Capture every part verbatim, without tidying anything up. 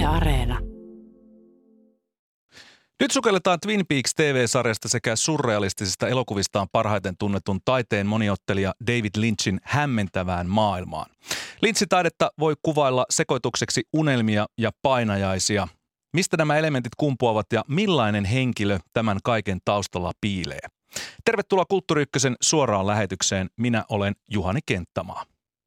Areena. Nyt sukelletaan Twin Peaks T V-sarjasta sekä surrealistisista elokuvistaan parhaiten tunnetun taiteen moniottelija David Lynchin hämmentävään maailmaan. Lynch-taidetta voi kuvailla sekoitukseksi unelmia ja painajaisia. Mistä nämä elementit kumpuavat ja millainen henkilö tämän kaiken taustalla piilee? Tervetuloa Kulttuuri Ykkösen suoraan lähetykseen. Minä olen Juhani Kenttämaa.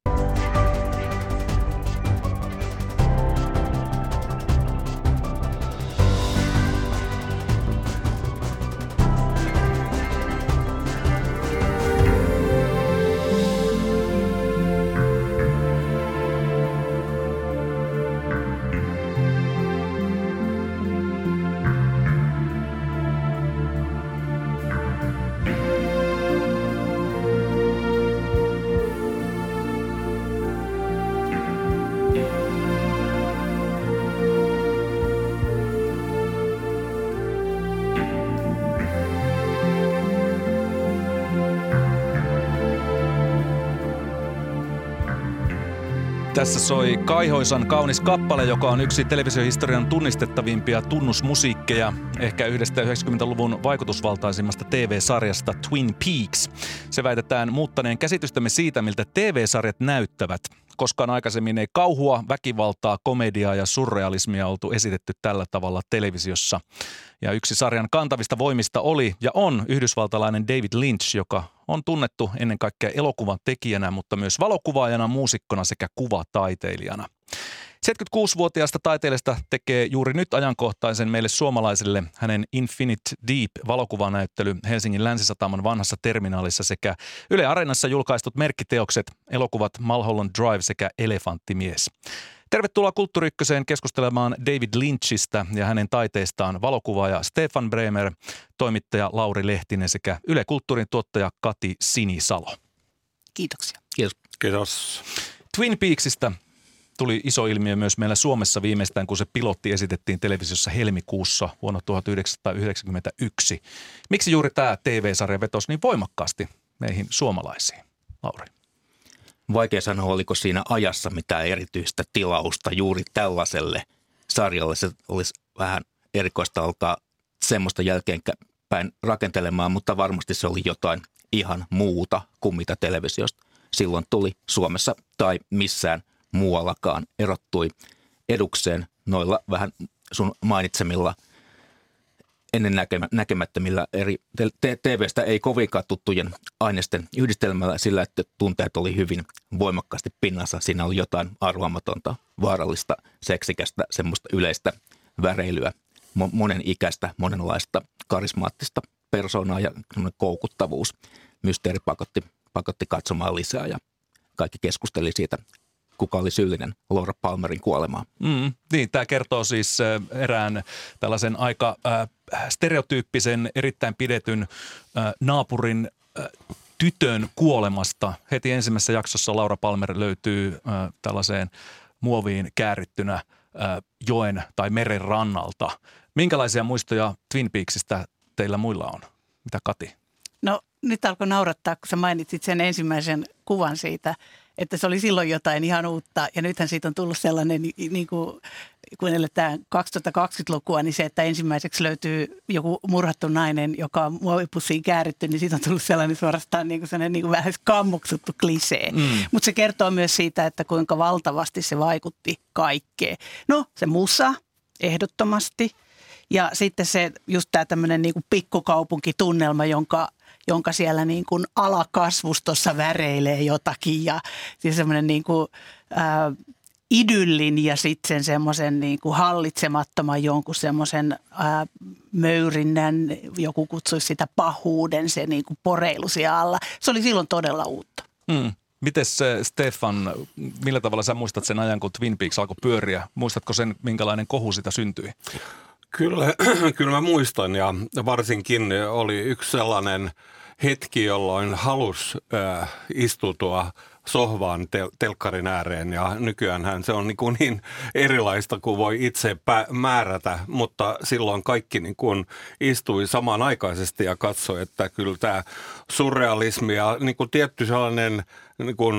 Tässä soi Kaihoisan kaunis kappale, joka on yksi televisiohistorian tunnistettavimpia tunnusmusiikkeja, ehkä yhdestä yhdeksänkymmentäluvun vaikutusvaltaisimmasta T V-sarjasta Twin Peaks. Se väitetään muuttaneen käsitystämme siitä, miltä T V-sarjat näyttävät. Koskaan aikaisemmin ei kauhua, väkivaltaa, komediaa ja surrealismia oltu esitetty tällä tavalla televisiossa. Ja yksi sarjan kantavista voimista oli ja on yhdysvaltalainen David Lynch, joka on tunnettu ennen kaikkea elokuvan tekijänä, mutta myös valokuvaajana, muusikkona sekä kuvataiteilijana. seitsemänkymmentäkuusivuotiaasta taiteilijasta tekee juuri nyt ajankohtaisen meille suomalaisille hänen Infinite Deep-valokuvanäyttely Helsingin Länsisataman vanhassa terminaalissa sekä Yle Areenassa julkaistut merkkiteokset, elokuvat Mulholland Drive sekä Elefanttimies. Tervetuloa Kulttuuri Ykköseen keskustelemaan David Lynchistä ja hänen taiteistaan valokuvaaja Stefan Bremer, toimittaja Lauri Lehtinen sekä Yle Kulttuurin tuottaja Kati Sinisalo. Kiitoksia. Kiitos. Kiitos. Twin Peaksista tuli iso ilmiö myös meillä Suomessa viimeistään, kun se pilotti esitettiin televisiossa helmikuussa vuonna tuhatyhdeksänsataayhdeksänkymmentäyksi. Miksi juuri tämä T V-sarja vetosi niin voimakkaasti meihin suomalaisiin? Lauri. Vaikea sanoa, oliko siinä ajassa mitään erityistä tilausta juuri tällaiselle sarjalle. Se olisi vähän erikoista alkaa semmoista jälkeenpäin rakentelemaan, mutta varmasti se oli jotain ihan muuta kuin mitä televisiosta silloin tuli Suomessa tai missään muuallakaan. Erottui edukseen noilla vähän sun mainitsemilla ennen näkemättömillä eri T V:stä ei kovinkaan tuttujen aineisten yhdistelmällä sillä, että tunteet oli hyvin voimakkaasti pinnassa. Siinä oli jotain arvaamatonta, vaarallista, seksikästä, semmoista yleistä väreilyä, monen ikäistä, monenlaista karismaattista persoonaa ja koukuttavuus. Mysteeri pakotti, pakotti katsomaan lisää ja kaikki keskusteli siitä, kuka oli syyllinen Laura Palmerin kuolemaan. Mm, niin, tämä kertoo siis erään tällaisen aika äh, stereotyyppisen, erittäin pidetyn äh, naapurin äh, tytön kuolemasta. Heti ensimmäisessä jaksossa Laura Palmer löytyy äh, tällaiseen muoviin käärittynä äh, joen tai meren rannalta. Minkälaisia muistoja Twin Peaksista teillä muilla on? Mitä Kati? No nyt alkoi naurattaa, kun sä mainitsit sen ensimmäisen kuvan siitä, että se oli silloin jotain ihan uutta. Ja nythän siitä on tullut sellainen, niin kuin, kun eletään kaksituhattakaksikymmentälukua, niin se, että ensimmäiseksi löytyy joku murhattu nainen, joka on muovipussiin kääritty, niin siitä on tullut sellainen suorastaan niin kuin sellainen niin kuin vähän kammuksuttu klisee. Mm. Mutta se kertoo myös siitä, että kuinka valtavasti se vaikutti kaikkeen. No se musa, ehdottomasti. Ja sitten se just tämä tämmöinen niin kuin pikkukaupunkitunnelma, jonka jonka siellä niin kuin alakasvustossa väreilee jotakin ja siis semmoinen niin kuin ää, idyllin ja sitten semmoisen niin kuin hallitsemattoman jonkun semmoisen ää, möyrinnän, joku kutsuisi sitä pahuuden, se niin kuin poreilu siellä alla. Se oli silloin todella uutta. Mm. Mites Stefan, millä tavalla sä muistat sen ajan, kun Twin Peaks alkoi pyöriä? Muistatko sen, minkälainen kohu sitä syntyi? Kyllä, kyllä mä muistan ja varsinkin oli yksi sellainen hetki, jolloin halus äh, istutua sohvaan tel- telkkarin ääreen ja nykyäänhän se on niin, kuin niin erilaista kuin voi itse pä- määrätä, mutta silloin kaikki niin kuin istui samanaikaisesti ja katsoi, että kyllä tämä surrealismi ja niin kuin tietty sellainen niin kuin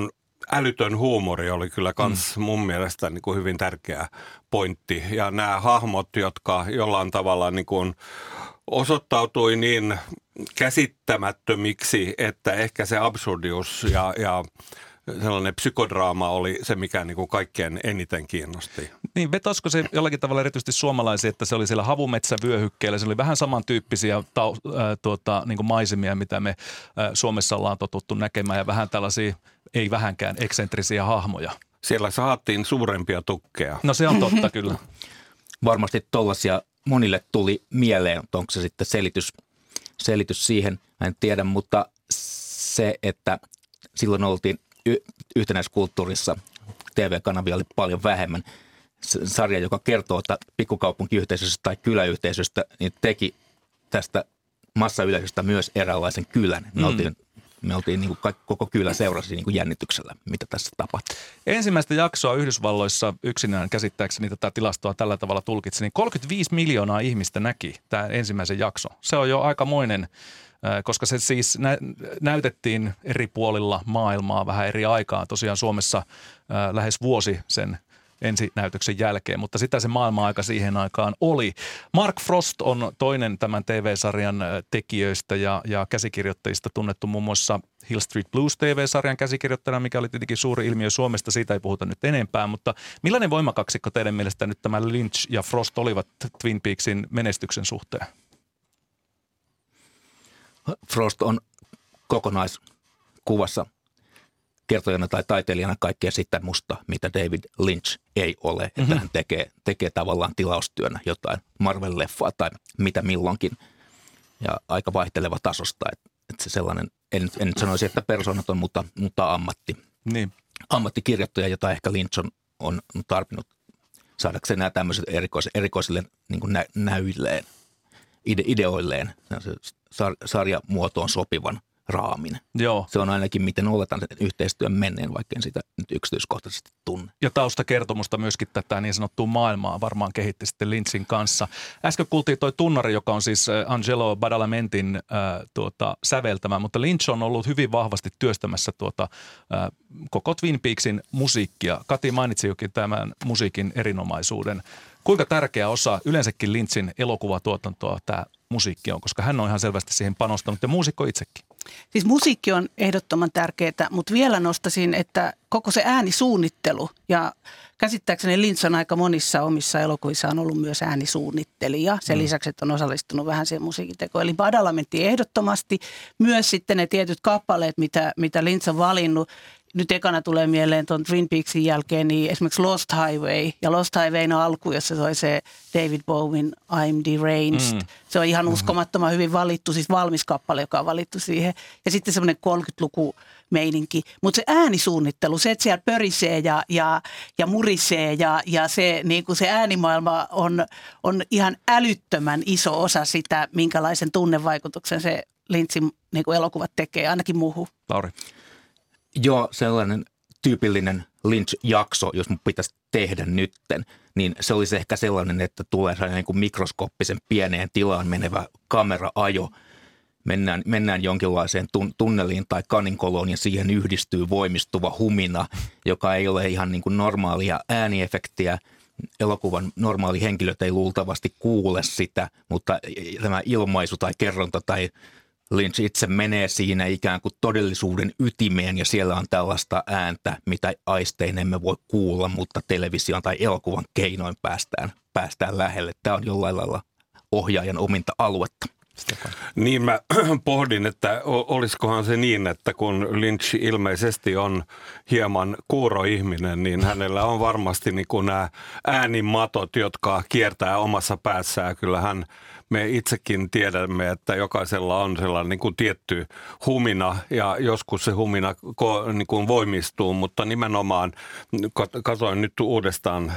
älytön huumori oli kyllä kans mm. mun mielestä niin kuin hyvin tärkeä pointti. Ja nämä hahmot, jotka jollain tavalla niin kuin osoittautui niin käsittämättömiksi, että ehkä se absurdius ja, ja sellainen psykodraama oli se, mikä niin kuin kaikkein eniten kiinnosti. Niin, vetosko se jollakin tavalla erityisesti suomalaisia, että se oli siellä havumetsävyöhykkeellä, se oli vähän samantyyppisiä tau, äh, tuota, niin kuin maisemia, mitä me äh, Suomessa ollaan totuttu näkemään, ja vähän tällaisia, ei vähänkään eksentrisiä hahmoja. Siellä saatiin suurempia tukkeja. No se on totta kyllä. Varmasti tollaisia monille tuli mieleen, mutta onko se sitten selitys, selitys siihen, mä en tiedä, mutta se, että silloin oltiin y- yhtenäiskulttuurissa, T V-kanavia oli paljon vähemmän. Sarja, joka kertoo, että pikkukaupunkiyhteisöstä tai kyläyhteisöstä, niin teki tästä massayleisöstä myös eräänlaisen kylän. Me mm. oltiin, me oltiin niin kuin koko kylä seurasi niin kuin jännityksellä, mitä tässä tapahtui. Ensimmäistä jaksoa Yhdysvalloissa yksinään käsittääkseni tätä tilastoa tällä tavalla tulkitsi, niin kolmekymmentäviisi miljoonaa ihmistä näki tämä ensimmäisen jakso. Se on jo aikamoinen, koska se siis nä- näytettiin eri puolilla maailmaa vähän eri aikaa. Tosiaan Suomessa äh, lähes vuosi sen ensinäytöksen jälkeen, mutta sitä se maailma-aika siihen aikaan oli. Mark Frost on toinen tämän T V-sarjan tekijöistä ja, ja käsikirjoittajista, tunnettu muun muassa Hill Street Blues T V-sarjan käsikirjoittajana, mikä oli tietenkin suuri ilmiö Suomesta, siitä ei puhuta nyt enempää, mutta millainen voimakaksikko teidän mielestä nyt tämä Lynch ja Frost olivat Twin Peaksin menestyksen suhteen? Frost on kokonaiskuvassa kertojana tai taiteilijana kaikkea sitä musta, mitä David Lynch ei ole. Mm-hmm. Että hän tekee, tekee tavallaan tilaustyönä jotain Marvel-leffaa tai mitä milloinkin. Ja aika vaihteleva tasosta. Että et se sellainen, en, en nyt sanoisi, että persoonaton, mutta, mutta ammatti. Niin. Ammattikirjoittaja, jota ehkä Lynch on, on tarvinnut saadakseen nämä tämmöiset erikois, erikoisille niin kuin nä, näyilleen, ide, ideoilleen, sar, sarjamuotoon sopivan raamin. Joo. Se on ainakin, miten oletan sen yhteistyön menneen, vaikka en sitä nyt yksityiskohtaisesti tunne. Ja taustakertomusta myöskin tätä niin sanottua maailmaa varmaan kehitti sitten Lynchin kanssa. Äsken kuultiin toi tunnari, joka on siis Angelo Badalamentin äh, tuota, säveltämä, mutta Lynch on ollut hyvin vahvasti työstämässä tuota, äh, koko Twin Peaksin musiikkia. Kati mainitsi jokin tämän musiikin erinomaisuuden. Kuinka tärkeä osa yleensäkin Lynchin elokuvatuotantoa tämä musiikki on, koska hän on ihan selvästi siihen panostanut ja muusikko itsekin. Siis musiikki on ehdottoman tärkeää, mutta vielä nostaisin, että koko se äänisuunnittelu ja käsittääkseni Lynch on aika monissa omissa elokuvissa on ollut myös äänisuunnittelija. Sen mm. lisäksi, että on osallistunut vähän siihen musiikintekoon. Eli Badalamentti ehdottomasti myös sitten ne tietyt kappaleet, mitä, mitä Lynch on valinnut. Nyt ekana tulee mieleen tuon Twin Peaksin jälkeen, niin esimerkiksi Lost Highway. Ja Lost Highwayn alku, jossa soi se David Bowen I'm Deranged. Mm. Se on ihan uskomattoman hyvin valittu, siis valmis kappale, joka on valittu siihen. Ja sitten semmoinen kolmekymmentäluku meininki. Mutta se äänisuunnittelu, se, että siellä pörisee ja, ja, ja murisee ja, ja se, niin kuin se äänimaailma on, on ihan älyttömän iso osa sitä, minkälaisen tunnevaikutuksen se Lynchin niin kuin elokuvat tekee, ainakin muuhun. Lauri. Joo, sellainen tyypillinen Lynch-jakso, jos mun pitäisi tehdä nytten, niin se olisi ehkä sellainen, että tulee sellainen niin kuin mikroskooppisen pieneen tilaan menevä kameraajo. Mennään, mennään jonkinlaiseen tun, tunneliin tai kaninkoloon ja siihen yhdistyy voimistuva humina, joka ei ole ihan niin kuin normaalia ääniefektiä. Elokuvan normaali henkilöt ei luultavasti kuule sitä, mutta tämä ilmaisu tai kerronta tai Lynch itse menee siinä ikään kuin todellisuuden ytimeen ja siellä on tällaista ääntä, mitä aistein emme voi kuulla, mutta television tai elokuvan keinoin päästään, päästään lähelle. Tämä on jollain lailla ohjaajan ominta aluetta. Niin mä pohdin, että olisikohan se niin, että kun Lynch ilmeisesti on hieman kuuroihminen, niin hänellä on varmasti niin kuin nämä äänimatot, jotka kiertää omassa päässään. Kyllähän me itsekin tiedämme, että jokaisella on sellainen niin kuin tietty humina ja joskus se humina niin kuin voimistuu, mutta nimenomaan katsoin nyt uudestaan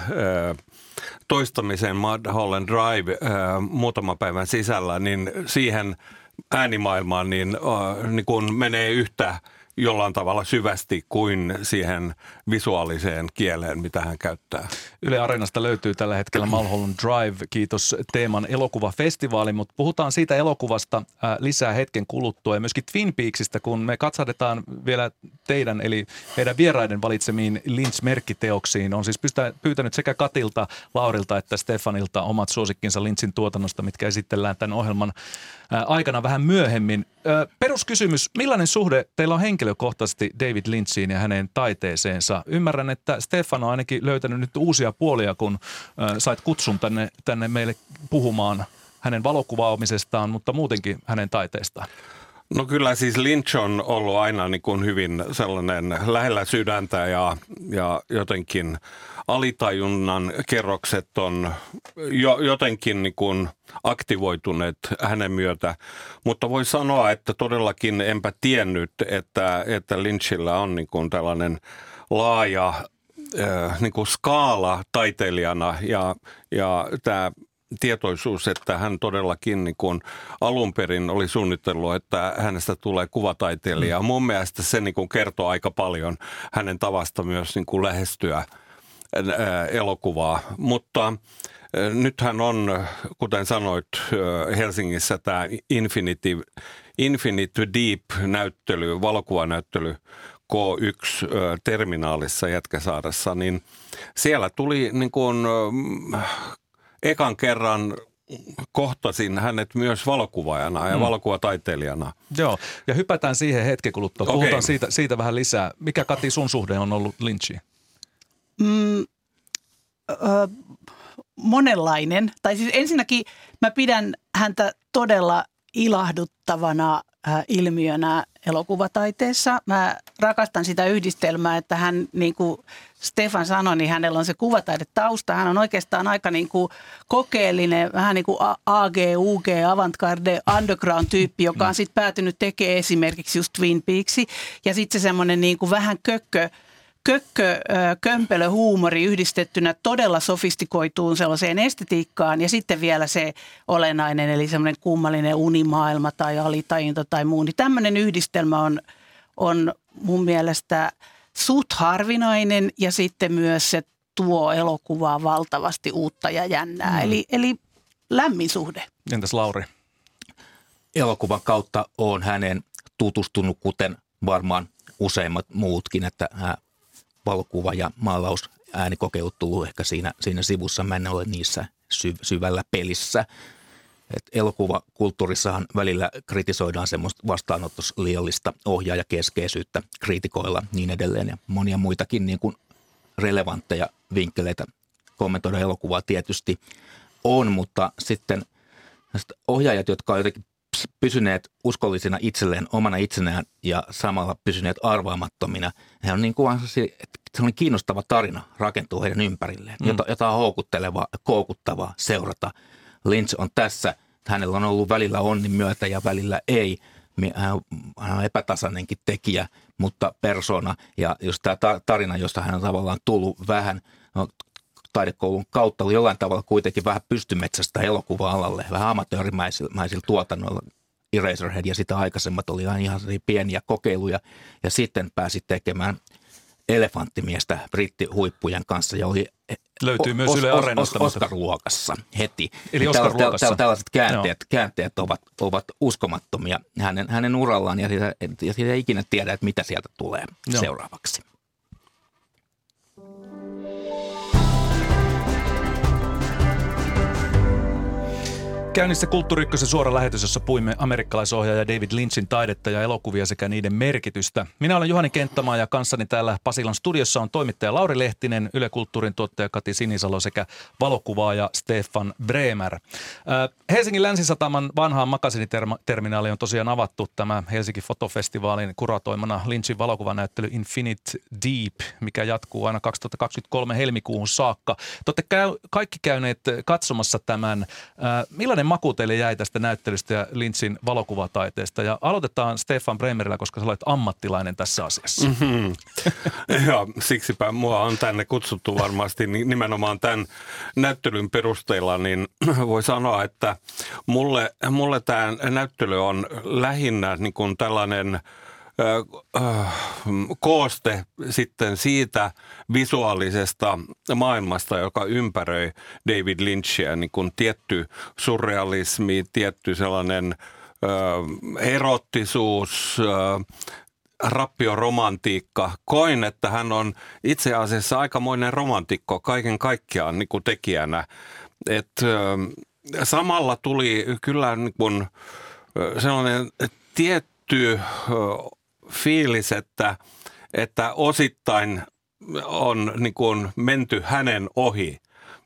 toistamisen Mulholland Drive muutaman päivän sisällä, niin siihen äänimaailmaan niin, niin kuin menee yhtä jollain tavalla syvästi kuin siihen visuaaliseen kieleen, mitä hän käyttää. Yle Areenasta löytyy tällä hetkellä Mulholland Drive, kiitos teeman elokuvafestivaali, mutta puhutaan siitä elokuvasta lisää hetken kuluttua ja myöskin Twin Peaksista, kun me katsadetaan vielä teidän eli meidän vieraiden valitsemiin Lynch-merkkiteoksiin. On siis pyytänyt sekä Katilta, Laurilta että Stefanilta omat suosikkinsa Lynchin tuotannosta, mitkä esitellään tämän ohjelman aikana vähän myöhemmin. Peruskysymys, millainen suhde teillä on henkilökohtaisesti David Lynchiin ja hänen taiteeseensa? Ymmärrän, että Stefan on ainakin löytänyt nyt uusia puolia, kun sait kutsun tänne, tänne meille puhumaan hänen valokuvaamisestaan, mutta muutenkin hänen taiteestaan. No kyllä siis Lynch on ollut aina niin kuin hyvin sellainen lähellä sydäntä ja, ja jotenkin alitajunnan kerrokset on jo, jotenkin niin kuin aktivoituneet hänen myötä. Mutta voi sanoa, että todellakin enpä tiennyt, että, että Lynchillä on niin kuin tällainen laaja äh, niin kuin skaala taiteilijana ja, ja tämä tietoisuus, että hän todellakin niin kuin alun perin oli suunnitellut, että hänestä tulee kuvataiteilija. Mm. Mun mielestä se niin kuin kertoo aika paljon hänen tavasta myös niin kuin lähestyä ää, elokuvaa. Mutta ää, nythän on, kuten sanoit, ää, Helsingissä tämä Infinity, Infinity Deep-näyttely, valokuvanäyttely K yksi ää, terminaalissa Jätkäsaaressa, niin siellä tuli niin kuin ekan kerran kohtasin hänet myös valokuvaajana ja mm. valokuvataiteilijana. Joo, ja hypätään siihen hetken kuluttua. Puhutaan okay. siitä, siitä vähän lisää. Mikä, Kati, sun suhde on ollut Lynchiin? Mm, ö, monenlainen. Tai siis ensinnäkin mä pidän häntä todella ilahduttavana äh, ilmiönä elokuvataiteessa. Mä rakastan sitä yhdistelmää, että hän, niin kuin Stefan sanoi, niin hänellä on se kuvataidetausta. Hän on oikeastaan aika niin kuin kokeellinen, vähän niin kuin A G, U G, avantgarde, underground-tyyppi, joka on sitten päätynyt tekemään esimerkiksi just Twin Peaksia. Ja sitten se semmoinen niin kuin vähän kökkö, kökkö, kömpelö huumori yhdistettynä todella sofistikoituun sellaiseen estetiikkaan ja sitten vielä se olennainen, eli semmoinen kummallinen unimaailma tai alitajunta tai muu. Niin tämmöinen yhdistelmä on, on mun mielestä suht harvinainen ja sitten myös se tuo elokuvaa valtavasti uutta ja jännää. Mm. Eli, eli lämmin suhde. Entäs Lauri? Elokuvan kautta on hänen tutustunut, kuten varmaan useimmat muutkin, että hän valokuva ja maalaus äänikokeilut tullut ehkä siinä, siinä sivussa. Mä en ole niissä sy, syvällä pelissä. Et elokuvakulttuurissahan välillä kritisoidaan semmoista vastaanotos liiallista ohjaajakeskeisyyttä kriitikoilla niin edelleen. Ja monia muitakin niin kuin relevantteja vinkkeleitä kommentoida elokuvaa tietysti on, mutta sitten ohjaajat, jotka on jotenkin pysyneet uskollisina itselleen, omana itsenään ja samalla pysyneet arvaamattomina. He on niin kuin sellainen kiinnostava tarina rakentuu heidän ympärilleen, mm. jota, jota on houkuttelevaa, koukuttavaa seurata. Lynch on tässä, hänellä on ollut välillä onnin myötä ja välillä ei. Hän on epätasainenkin tekijä, mutta persona. Ja just tämä tarina, josta hän on tavallaan tullut vähän no, taidekoulun kautta, oli jollain tavalla kuitenkin vähän pystymetsästä elokuva-alalle, vähän amatöörimäisillä tuotannoilla. Eraserhead ja sitä aikaisemmat oli ihan pieniä kokeiluja ja sitten pääsi tekemään Elefanttimiestä brittihuippujen kanssa ja oli löytyy myös Yle Areenasta Oscar-luokassa heti. Eli Oscar-luokassa. Tällaiset käänteet, käänteet ovat, ovat uskomattomia hänen, hänen urallaan ja siitä, ja siitä ei ikinä tiedä, että mitä sieltä tulee Joo. seuraavaksi. Käynnissä Kulttuuri Ykkösen suora lähetys, jossa puimme amerikkalaisohjaaja David Lynchin taidetta ja elokuvia sekä niiden merkitystä. Minä olen Juhani Kenttämaa ja kanssani täällä Pasilan studiossa on toimittaja Lauri Lehtinen, Yle Kulttuurin tuottaja Kati Sinisalo sekä valokuvaaja Stefan Bremer. Äh, Helsingin Länsisataman vanhaan makasiniterminaali on tosiaan avattu tämä Helsinki Fotofestivaalin kuratoimana Lynchin valokuvanäyttely Infinite Deep, mikä jatkuu aina kaksituhattakaksikymmentäkolme helmikuuhun saakka. Te olette käy, kaikki käyneet katsomassa tämän. Äh, millainen maku teille jäi tästä näyttelystä ja Lynchin valokuvataiteesta? Ja aloitetaan Stefan Bremerillä, koska sä olet ammattilainen tässä asiassa. Mm-hmm. Ja siksipä mua on tänne kutsuttu varmasti nimenomaan tämän näyttelyn perusteella, niin voi sanoa, että mulle, mulle tämä näyttely on lähinnä niin kuin tällainen kooste sitten siitä visuaalisesta maailmasta, joka ympäröi David Lynchia, niin kuin tietty surrealismi, tietty sellainen erottisuus, rappioromantiikka. Koin, että hän on itse asiassa aikamoinen romantikko kaiken kaikkiaan niin kuin tekijänä. Et, samalla tuli kyllä niin kuin sellainen tietty fiilis, että, että osittain on niin kuin menty hänen ohi.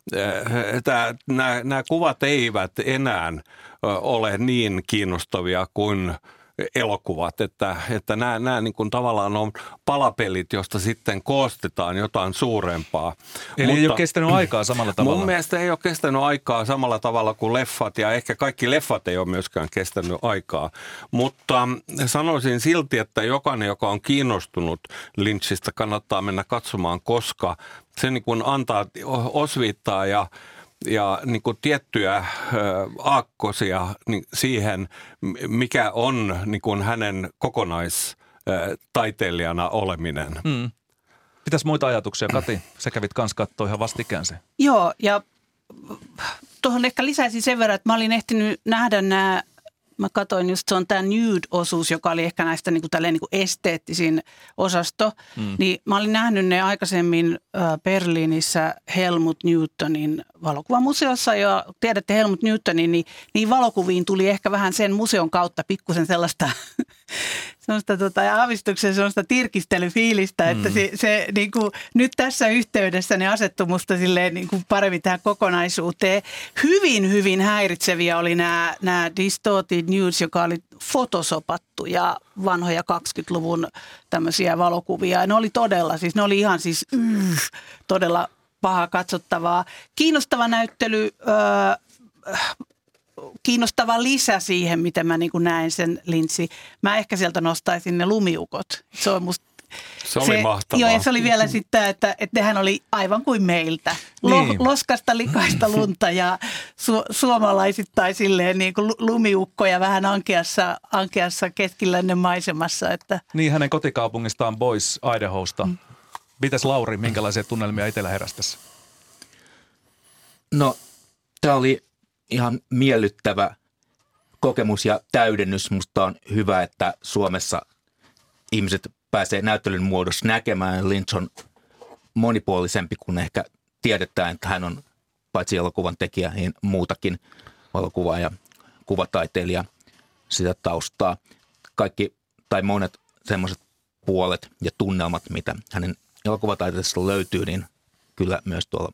Nämä, nämä kuvat eivät enää ole niin kiinnostavia kuin elokuvat, että, että nämä, nämä niin kuin tavallaan on palapelit, josta sitten koostetaan jotain suurempaa. Eli Mutta, ei ole kestänyt aikaa samalla tavalla? Mun mielestä ei ole kestänyt aikaa samalla tavalla kuin leffat, ja ehkä kaikki leffat ei ole myöskään kestänyt aikaa. Mutta sanoisin silti, että jokainen, joka on kiinnostunut Lynchistä, kannattaa mennä katsomaan, koska se niin kuin antaa osviittaa ja ja niin kuin tiettyjä ö, aakkosia niin siihen, mikä on niin kuin hänen kokonaistaiteilijana oleminen. Mm. Mitäs muita ajatuksia, Kati? Sä kävit kans kattoo ihan vastikään se. Joo, ja tuohon ehkä lisäisin sen verran, että mä olin ehtinyt nähdä nämä, mä katsoin just, se on tämä nude-osuus, joka oli ehkä näistä niin kuin tälleen niin kuin esteettisin osasto. Mm. Niin mä olin nähnyt ne aikaisemmin äh, Berliinissä Helmut Newtonin valokuvamuseossa. Ja tiedätte Helmut Newtonin, niin, niin valokuviin tuli ehkä vähän sen museon kautta pikkusen sellaista, sellaista tota, aavistuksen sellaista tirkistelyfiilistä, mm. että se, se niin kuin, nyt tässä yhteydessä ne asettui musta silleen niin kuin paremmin tähän kokonaisuuteen. Hyvin, hyvin häiritseviä oli nämä, nämä distorted nudes, joka oli fotosopattuja vanhoja kaksikymmentäluvun tämmöisiä valokuvia. Ja ne oli todella, siis ne oli ihan siis mm, todella paha katsottavaa. Kiinnostava näyttely, öö, kiinnostava lisä siihen, miten mä niin kuin näen sen Lynchi. Mä ehkä sieltä nostaisin ne lumiukot. Se on musta Se oli se, mahtavaa. Joo, ja se oli vielä sitten, että, että nehän oli aivan kuin meiltä. Lo, niin. Loskasta, likaista lunta ja su, suomalaisittain silleen niin kuin lumiukkoja vähän ankeassa, ankeassa keskilännen maisemassa. Että. Niin, hänen kotikaupungistaan Boise, Idahosta. Mm. Mitäs Lauri, minkälaisia tunnelmia itsellä heräsi tässä? No, tämä oli ihan miellyttävä kokemus ja täydennys. Musta on hyvä, että Suomessa ihmiset pääsee näyttelyn muodossa näkemään. Lynch on monipuolisempi kuin ehkä tiedetään, että hän on paitsi elokuvan tekijä, niin muutakin valokuvaa ja kuvataiteilija sitä taustaa. Kaikki tai monet semmoiset puolet ja tunnelmat, mitä hänen elokuvataiteessa löytyy, niin kyllä myös tuolla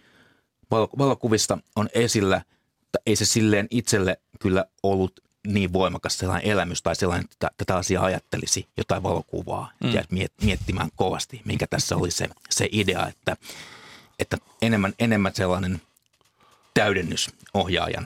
valokuvista on esillä. Mutta ei se silleen itselle kyllä ollut niin voimakas sellainen elämys tai sellainen, että tätä asiaa ajattelisi jotain valokuvaa mm. ja miettimään kovasti, minkä tässä oli se, se idea, että, että enemmän, enemmän sellainen täydennys ohjaajan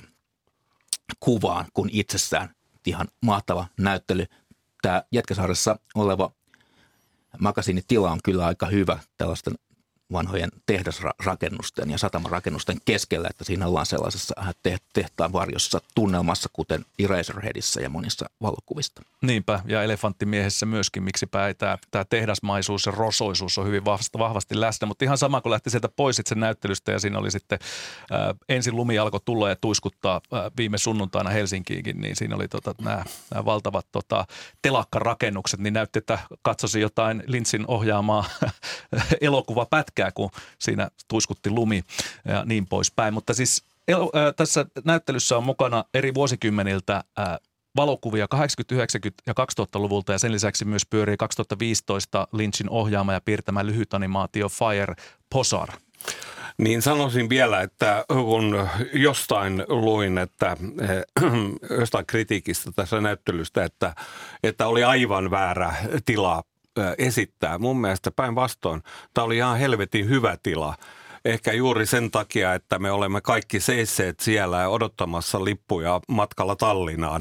kuvaan kuin itsessään. Ihan mahtava näyttely. Tämä Jätkäsaaressa oleva makasiinitila on kyllä aika hyvä tällaisten vanhojen tehdasrakennusten ja satamarakennusten keskellä, että siinä ollaan sellaisessa tehtaan varjossa tunnelmassa, kuten Eraserheadissä ja monissa valokuvista. Niinpä, ja Elefanttimiehessä myöskin, miksipä ei tämä, tämä tehdasmaisuus ja rosoisuus on hyvin vahvasti, vahvasti läsnä, mutta ihan sama, kun lähti sieltä pois sen näyttelystä ja siinä oli sitten ää, ensin lumi alkoi tulla ja tuiskuttaa ää, viime sunnuntaina Helsinkiinkin, niin siinä oli tota, nämä, nämä valtavat tota, telakkarakennukset, niin näytti, että katsoisi jotain Lynchin ohjaamaa elokuvapätkää, kun siinä tuiskutti lumi ja niin poispäin. Mutta siis äh, tässä näyttelyssä on mukana eri vuosikymmeniltä äh, valokuvia kahdeksankymmentä-, yhdeksänkymmentä- ja kaksituhattaluvulta ja sen lisäksi myös pyörii kaksituhattaviisitoista Lynchin ohjaama ja piirtämä lyhytanimaatio Fire Posar. Niin sanoisin vielä, että kun jostain luin, että jostain kritiikistä tässä näyttelystä, että, että oli aivan väärä tila esittää. Mun mielestä päinvastoin tämä oli ihan helvetin hyvä tila. Ehkä juuri sen takia, että me olemme kaikki seisseet siellä odottamassa lippuja matkalla Tallinnaan.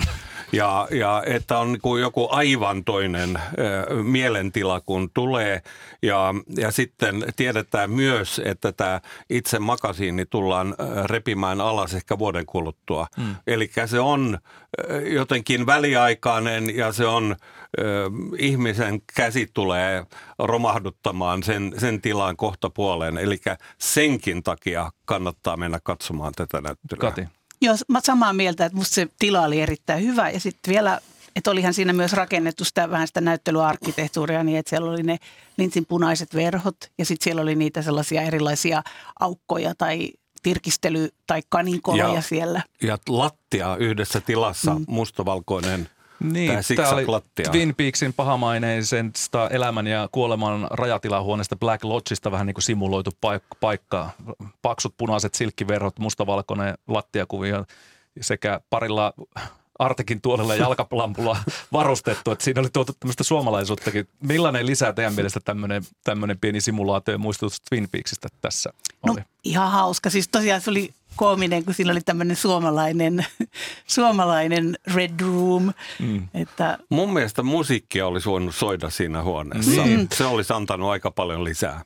Ja, ja että on niin kuin joku aivan toinen ö, mielentila, kun tulee. Ja, ja sitten tiedetään myös, että tämä itse makasiini tullaan repimään alas ehkä vuoden kuluttua. Mm. Eli se on jotenkin väliaikainen ja se on, ö, ihmisen käsi tulee romahduttamaan sen, sen tilan kohta puoleen. Eli senkin takia kannattaa mennä katsomaan tätä näyttelyä. Kati. Joo, mä samaa mieltä, että musta se tila oli erittäin hyvä ja sitten vielä, että olihan siinä myös rakennettu sitä vähän sitä näyttelyarkkitehtuuria niin, että siellä oli ne Lintzin punaiset verhot ja sitten siellä oli niitä sellaisia erilaisia aukkoja tai tirkistely- tai kaninkoloja ja, siellä. Ja lattia yhdessä tilassa, mm. mustavalkoinen. Niin, tämä oli Twin Peaksin pahamaineisesta elämän ja kuoleman rajatilahuoneesta Black Lodgeista vähän niin kuin simuloitu paik- paikka. Paksut punaiset silkkiverhot, mustavalkoinen lattiakuvio sekä parilla Artekin tuolella jalkalampulla varustettu, että siinä oli tuotu tämmöistä suomalaisuuttakin. Millainen lisää teidän mielestä tämmöinen, tämmöinen pieni simulaatio ja muistutus Twin Peaksista tässä oli? No ihan hauska. Siis tosiaan se oli koominen, kun siinä oli tämmöinen suomalainen, suomalainen Red Room. Mm. Että mun mielestä musiikkia olisi voinut soida siinä huoneessa. Mm. Se olisi antanut aika paljon lisää.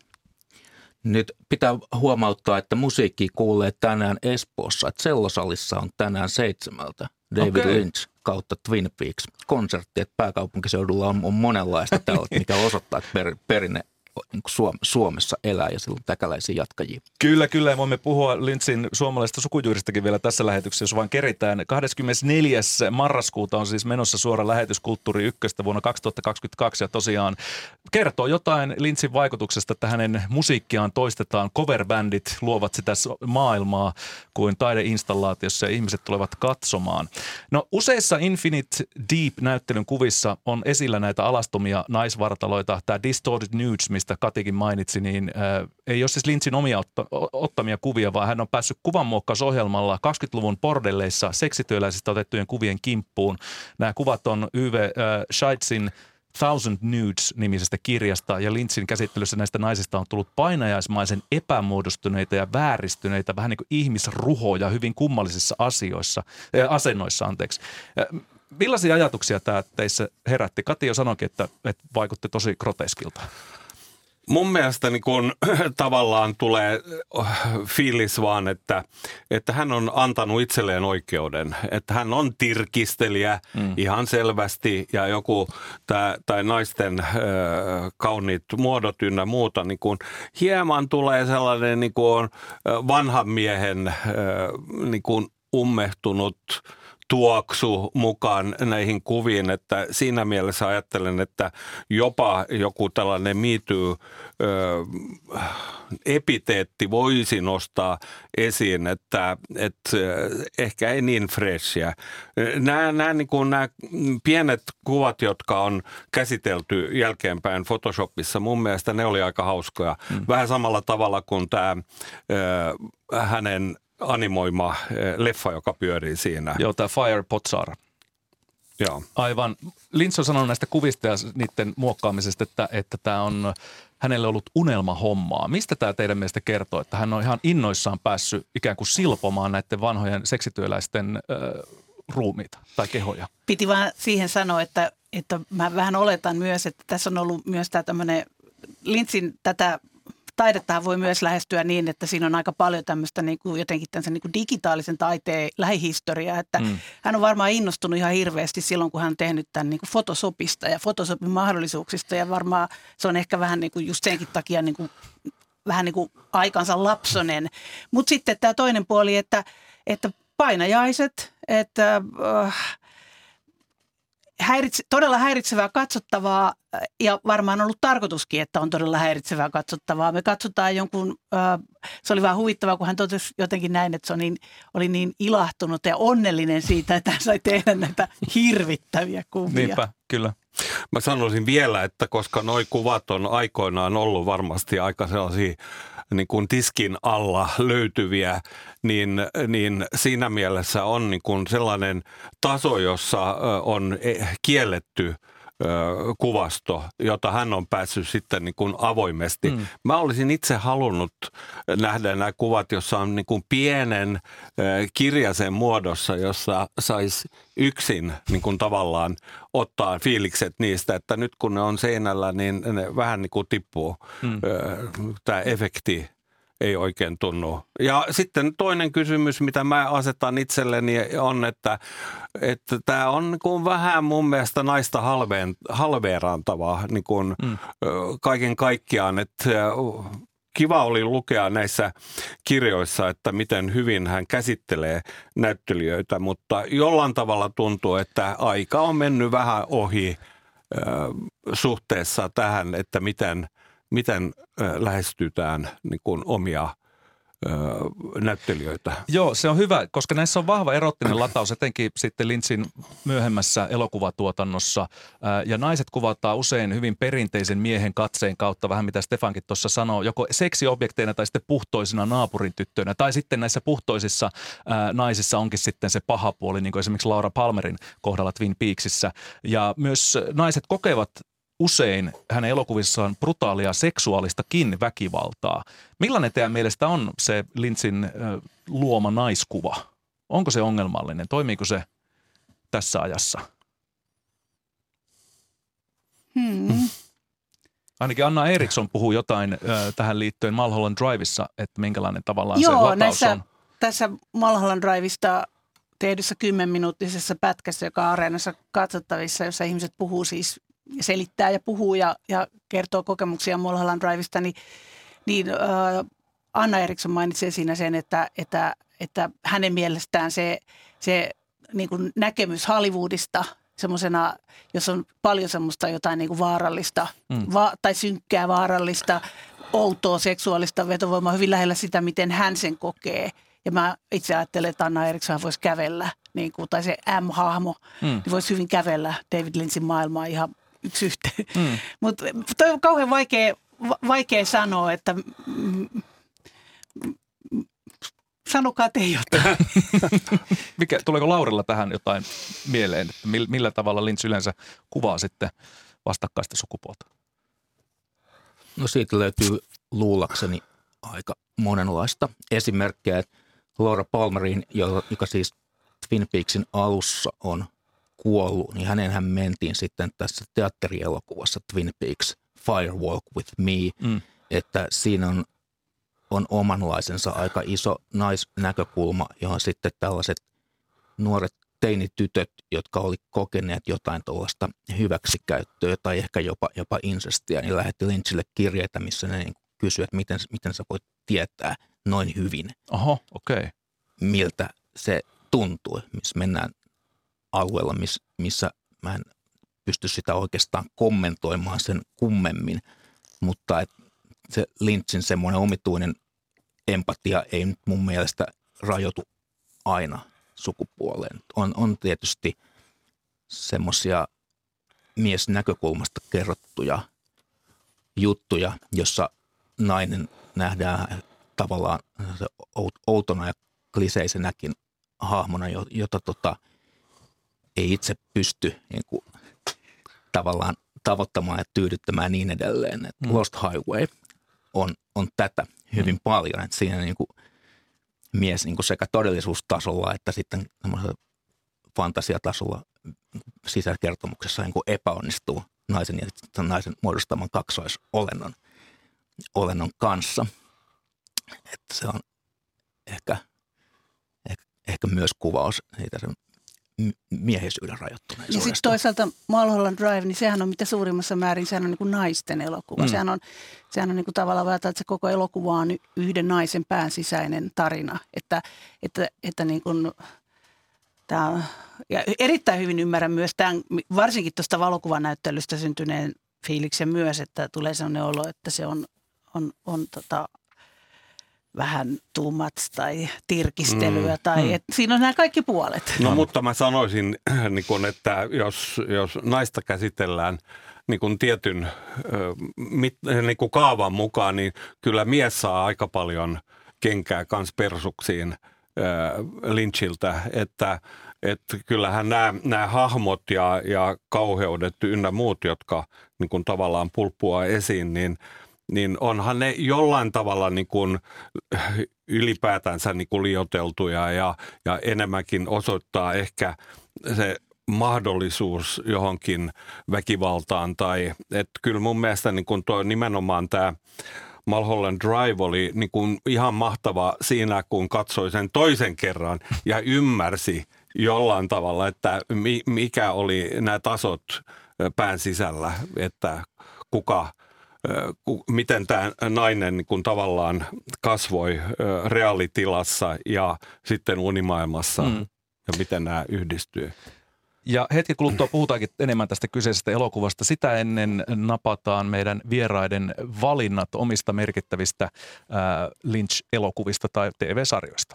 Nyt pitää huomauttaa, että musiikki kuulee tänään Espoossa, että Sellosalissa on tänään seitsemältä David okay. Lynch kautta Twin Peaks -konsertti, että pääkaupunkiseudulla on, on monenlaista tällä, mikä osoittaa, että per, perinne niin Suomessa elää ja sillä on täkäläisiä jatkajia. Kyllä, kyllä. Voimme puhua Lynchin suomalaisesta sukujuuristakin vielä tässä lähetyksessä, jos vaan keritään. kahdeskymmenesneljäs marraskuuta on siis menossa suora lähetys Kulttuuri Ykköstä vuonna kaksituhattakaksikymmentäkaksi ja tosiaan kertoo jotain Lynchin vaikutuksesta, että hänen musiikkiaan toistetaan. Coverbändit luovat sitä maailmaa kuin taideinstallaatiossa ja ihmiset tulevat katsomaan. No useissa Infinite Deep-näyttelyn kuvissa on esillä näitä alastomia naisvartaloita. Tämä Distorted Nudes, mistä Katikin mainitsi, niin äh, ei ole siis Lynchin omia otta, ottamia kuvia, vaan hän on päässyt kuvanmuokkausohjelmalla kaksikymmentäluvun bordelleissa seksityöläisistä otettujen kuvien kimppuun. Nämä kuvat on Yve äh, Scheitzin Thousand Nudes-nimisestä kirjasta, ja Lynchin käsittelyssä näistä naisista on tullut painajaismaisen epämuodostuneita ja vääristyneitä, vähän niin kuin ihmisruhoja hyvin kummallisissa asioissa, äh, asennoissa, anteeksi. Äh, millaisia ajatuksia tämä teissä herätti? Kati jo sanoikin, että, että vaikutti tosi groteskilta. Mun mielestä niin kun, tavallaan tulee fiilis vaan, että, että hän on antanut itselleen oikeuden. Että hän on tirkistelijä mm. ihan selvästi ja joku tää, tai naisten äh, kauniit muodot ynnä muuta. Niin kun, hieman tulee sellainen niin kun, vanhan miehen äh, niin kun, ummehtunut tuoksu mukaan näihin kuviin, että siinä mielessä ajattelen, että jopa joku tällainen Me Too-epiteetti voisi nostaa esiin, että, että ehkä ei niin freshia. Nämä, nämä, niin kuin nämä pienet kuvat, jotka on käsitelty jälkeenpäin Photoshopissa, mun mielestä ne oli aika hauskoja. Mm. Vähän samalla tavalla kuin tämä hänen animoima leffa, joka pyörii siinä. Joo, tämä Fire Potsar. Joo. Aivan. Lynch on sanonut näistä kuvista ja niiden muokkaamisesta, että, että tämä on hänelle ollut unelmahommaa. Mistä tämä teidän mielestä kertoo, että hän on ihan innoissaan päässyt ikään kuin silpomaan näiden vanhojen seksityöläisten äh, ruumiita tai kehoja? Piti vaan siihen sanoa, että, että mä vähän oletan myös, että tässä on ollut myös tämä tämmöinen Lynchin tätä taidetta voi myös lähestyä niin, että siinä on aika paljon tämmöistä niin kuin jotenkin niin kuin digitaalisen taiteen lähihistoriaa, että mm. hän on varmaan innostunut ihan hirveästi silloin, kun hän on tehnyt tämän niin kuin Photoshopista ja Photoshopin mahdollisuuksista ja varmaan se on ehkä vähän niin kuin just senkin takia niin kuin, vähän niin kuin aikansa lapsonen. Mutta sitten tämä toinen puoli, että, että painajaiset, että äh, häiritse, todella häiritsevää katsottavaa ja varmaan on ollut tarkoituskin, että on todella häiritsevää katsottavaa. Me katsotaan jonkun, äh, se oli vähän huvittavaa, kun hän totesi jotenkin näin, että se niin, oli niin ilahtunut ja onnellinen siitä, että hän sai tehdä näitä hirvittäviä kuvia. Niinpä, kyllä. Mä sanoisin vielä, että koska nuo kuvat on aikoinaan ollut varmasti aika sellaisia niin kuin tiskin alla löytyviä, niin, niin siinä mielessä on niin kuin sellainen taso, jossa on kielletty kuvasto, jota hän on päässyt sitten niin kuin avoimesti. Mm. Mä olisin itse halunnut nähdä nämä kuvat, jossa on niin kuin pienen kirjasen muodossa, jossa saisi yksin niin kuin tavallaan ottaa fiilikset niistä, että nyt kun ne on seinällä, niin ne vähän niin kuin tippuu. Mm. Tämä efekti ei oikein tunnu. Ja sitten toinen kysymys, mitä mä asetan itselleni, on, että että tämä on niin kuin vähän mun mielestä naista halveen, halveerantavaa niin kuin mm. kaiken kaikkiaan. Että kiva oli lukea näissä kirjoissa, että miten hyvin hän käsittelee näyttelijöitä, mutta jollain tavalla tuntuu, että aika on mennyt vähän ohi suhteessa tähän, että miten miten lähestytään niin kuin omia ö, näyttelijöitä. Joo, se on hyvä, koska näissä on vahva erottinen lataus, etenkin sitten Lynchin myöhemmässä elokuvatuotannossa. Ja naiset kuvataan usein hyvin perinteisen miehen katseen kautta, vähän mitä Stefankin tuossa sanoo, joko seksiobjekteina tai sitten puhtoisina naapurin tyttöinä. Tai sitten näissä puhtoisissa ää, naisissa onkin sitten se paha puoli, niin kuin esimerkiksi Laura Palmerin kohdalla Twin Peaksissä. Ja myös naiset kokevat usein hänen elokuvissaan brutaalia seksuaalistakin väkivaltaa. Millainen teidän mielestä on se Lynchin äh, luoma naiskuva? Onko se ongelmallinen? Toimiiko se tässä ajassa? Hmm. Ainakin Anna Eriksson puhuu jotain äh, tähän liittyen Mulholland Driveissa, että minkälainen tavallaan Joo, se lataus näissä, on. tässä Mulholland Drivesta tehdyssä kymmenminuuttisessa pätkässä, joka on Areenassa katsottavissa, jossa ihmiset puhuu siis selittää ja puhuu ja, ja kertoo kokemuksia Mulholland Drivesta, niin, niin äh, Anna Eriksson mainitsee siinä sen, että, että, että hänen mielestään se, se niin kuin näkemys Hollywoodista semmoisena, jos on paljon semmoista jotain niin kuin vaarallista mm. va- tai synkkää vaarallista, outoa seksuaalista vetovoimaa hyvin lähellä sitä, miten hän sen kokee. Ja mä itse ajattelen, että Anna Eriksson voisi kävellä, niin kuin, tai se M-hahmo, mm. niin voisi hyvin kävellä David Lynchin maailmaa ihan yksi yhteen. Mm. Mutta toi on kauhean vaikea, vaikea sanoa, että mm, sanokaa te jotain. Mikä, tuleeko Laurilla tähän jotain mieleen, että millä tavalla Lynch yleensä kuvaa sitten vastakkaista sukupuolta? No siitä löytyy luulakseni aika monenlaista esimerkkejä. Laura Palmerin, joka siis Twin Peaksin alussa on kuollut, niin hänenhän mentiin sitten tässä teatterielokuvassa Twin Peaks Firewalk with Me, mm. että siinä on, on omanlaisensa aika iso naisnäkökulma, johon sitten tällaiset nuoret teinitytöt, jotka oli kokeneet jotain tuollaista hyväksikäyttöä tai ehkä jopa, jopa insestiä, niin lähetti Lynchille kirjeitä, missä ne niin kysyivät, että miten, miten sä voit tietää noin hyvin, Oho, okay. miltä se tuntui, missä mennään alueella, miss, missä mä en pysty sitä oikeastaan kommentoimaan sen kummemmin, mutta et se Lynchin semmoinen omituinen empatia ei nyt mun mielestä rajoitu aina sukupuoleen. On, on tietysti semmoisia miesnäkökulmasta kerrottuja juttuja, jossa nainen nähdään tavallaan outona ja kliseisenäkin hahmona, jota tota, ei itse pysty niin kuin, tavallaan tavoittamaan ja tyydyttämään niin edelleen. Mm. Lost Highway on, on tätä hyvin mm. paljon, että siinä niin kuin, mies niin kuin sekä todellisuustasolla että sitten fantasiatasolla sisäkertomuksessa niin kuin epäonnistuu naisen ja naisen muodostaman kaksoisolennon olennon kanssa. Että se on ehkä, ehkä, ehkä myös kuvaus siitä sen miehisyyden rajoittuneisuudesta. Ja sitten toisaalta Mulholland Drive, niin sehän on mitä suurimmassa määrin, sehän on niin kuin naisten elokuva. Mm. Sehän on, sehän on niin kuin tavallaan vähän, että se koko elokuva on yhden naisen pään sisäinen tarina. Että, että, että niin kuin, tämä, ja erittäin hyvin ymmärrän myös tämän, varsinkin tuosta valokuvanäyttelystä syntyneen fiiliksen myös, että tulee sellainen olo, että se on, on, on tota, vähän too much tai tirkistelyä. Mm, tai, mm. Et siinä on nämä kaikki puolet. No mutta mä sanoisin, niin kun, että jos, jos naista käsitellään niin kun tietyn mit, niin kun kaavan mukaan, niin kyllä mies saa aika paljon kenkää kans persuksiin Lynchiltä, että että kyllähän nämä, nämä hahmot ja, ja kauheudet ynnä muut, jotka niin kuin tavallaan pulppua esiin, niin, niin onhan ne jollain tavalla niin kuin ylipäätänsä niin kuin liioiteltuja ja, ja enemmänkin osoittaa ehkä se mahdollisuus johonkin väkivaltaan. Tai, että kyllä mun mielestä niin kuin tuo nimenomaan tämä Mulholland Drive oli niin kuin ihan mahtava siinä, kun katsoi sen toisen kerran ja ymmärsi jollain tavalla, että mikä oli nämä tasot pään sisällä, että kuka, miten tämä nainen niin kuin tavallaan kasvoi reaalitilassa ja sitten unimaailmassa mm. ja miten nämä yhdistyy. Ja hetki kuluttua puhutaankin enemmän tästä kyseisestä elokuvasta. Sitä ennen napataan meidän vieraiden valinnat omista merkittävistä ää, Lynch-elokuvista tai T V-sarjoista.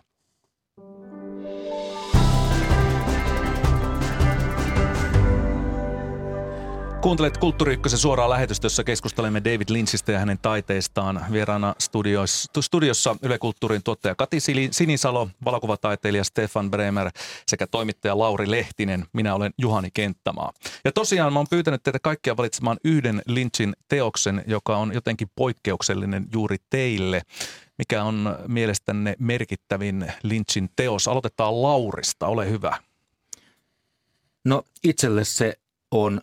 Kuuntelet Kulttuuri Ykkösen suoraa lähetystä, jossa keskustelemme David Lynchistä ja hänen taiteistaan. Vieraana studiossa, studiossa Yle Kulttuurin tuottaja Kati Sinisalo, valokuvataiteilija Stefan Bremer sekä toimittaja Lauri Lehtinen. Minä olen Juhani Kenttämaa. Ja tosiaan mä oon pyytänyt teitä kaikkia valitsemaan yhden Lynchin teoksen, joka on jotenkin poikkeuksellinen juuri teille. Mikä on mielestänne merkittävin Lynchin teos? Aloitetaan Laurista, ole hyvä. No itselle se on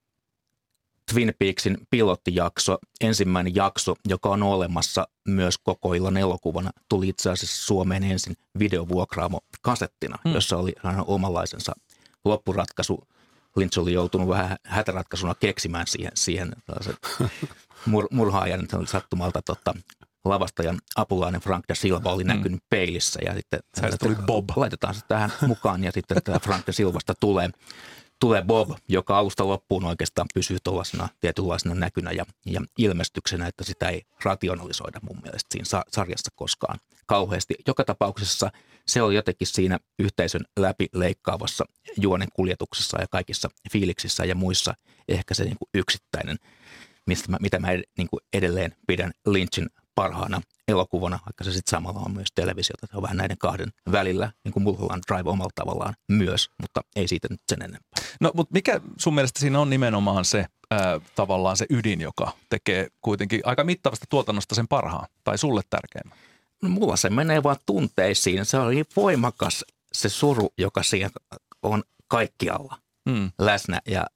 Twin Peaksin pilottijakso, ensimmäinen jakso, joka on olemassa myös koko illan elokuvana, tuli itse asiassa Suomeen ensin videovuokraamo kasettina, hmm. jossa oli omanlaisensa loppuratkaisu. Lynch oli joutunut vähän hätäratkaisuna keksimään siihen, siihen mur, murhaajan, oli sattumalta tota, lavastajan apulainen Frank da Silva oli näkynyt hmm. peilissä ja sitten tuli Bob. Laitetaan se tähän mukaan ja sitten tämä Frank da Silvasta tulee. Tulee Bob, joka alusta loppuun oikeastaan pysyy tuollaisena tietynlaisena näkynä ja, ja ilmestyksenä, että sitä ei rationalisoida mun mielestä siinä sa- sarjassa koskaan kauheasti. Joka tapauksessa se oli jotenkin siinä yhteisön läpi leikkaavassa juonen kuljetuksessa ja kaikissa fiiliksissä ja muissa ehkä se niin kuin yksittäinen, mistä mä, mitä mä ed- niin kuin edelleen pidän Lynchin parhaana elokuvana, vaikka se sitten samalla on myös televisiota. Se on vähän näiden kahden välillä, niin kuin Mulholland Drive omalla tavallaan myös, mutta ei siitä nyt sen enempää. No, mutta mikä sun mielestä siinä on nimenomaan se ää, tavallaan se ydin, joka tekee kuitenkin aika mittavasta tuotannosta sen parhaan, tai sulle tärkeimmän? No mulla se menee vaan tunteisiin. Se on niin voimakas se suru, joka siinä on kaikkialla hmm. läsnä ja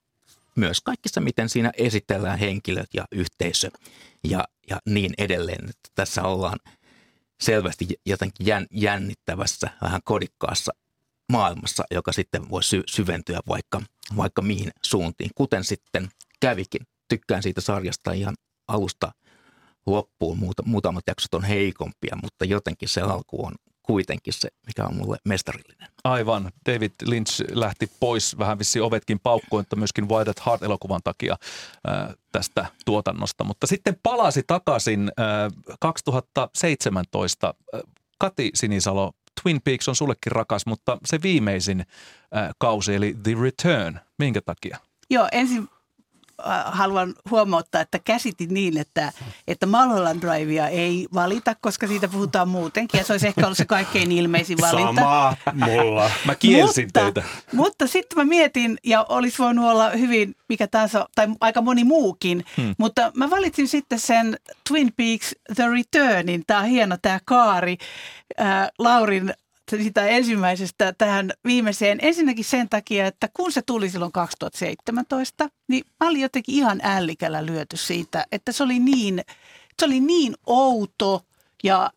myös kaikissa, miten siinä esitellään henkilöt ja yhteisö ja, ja niin edelleen. Että tässä ollaan selvästi jotenkin jännittävässä, vähän kodikkaassa maailmassa, joka sitten voi sy- syventyä vaikka, vaikka mihin suuntiin. Kuten sitten kävikin. Tykkään siitä sarjasta ihan alusta loppuun. Muuta, muutamat jaksot on heikompia, mutta jotenkin se alku on kuitenkin se, mikä on mulle mestarillinen. Aivan. David Lynch lähti pois vähän vissiin ovetkin paukkoon, että myöskin Wild at Heart-elokuvan takia ää, tästä tuotannosta. Mutta sitten palasi takaisin ää, kaksituhattaseitsemäntoista. Kati Sinisalo, Twin Peaks on sullekin rakas, mutta se viimeisin ää, kausi eli The Return. Minkä takia? Joo, ensin haluan huomauttaa, että käsitin niin, että, että Mulholland Drivea ei valita, koska siitä puhutaan muutenkin. Ja se olisi ehkä ollut se kaikkein ilmeisin valinta. Sama mulla. Mä kielsin mutta, teitä. Mutta sitten mä mietin, ja olisi voinut olla hyvin mikä tahansa, tai aika moni muukin, hmm. mutta mä valitsin sitten sen Twin Peaks The Returnin. Tämä on hieno tämä kaari. Äh, Laurin sitä ensimmäisestä tähän viimeiseen. Ensinnäkin sen takia, että kun se tuli silloin kaksituhattaseitsemäntoista, niin mä olin jotenkin ihan ällikällä lyöty siitä, että se oli niin, se oli niin outo ja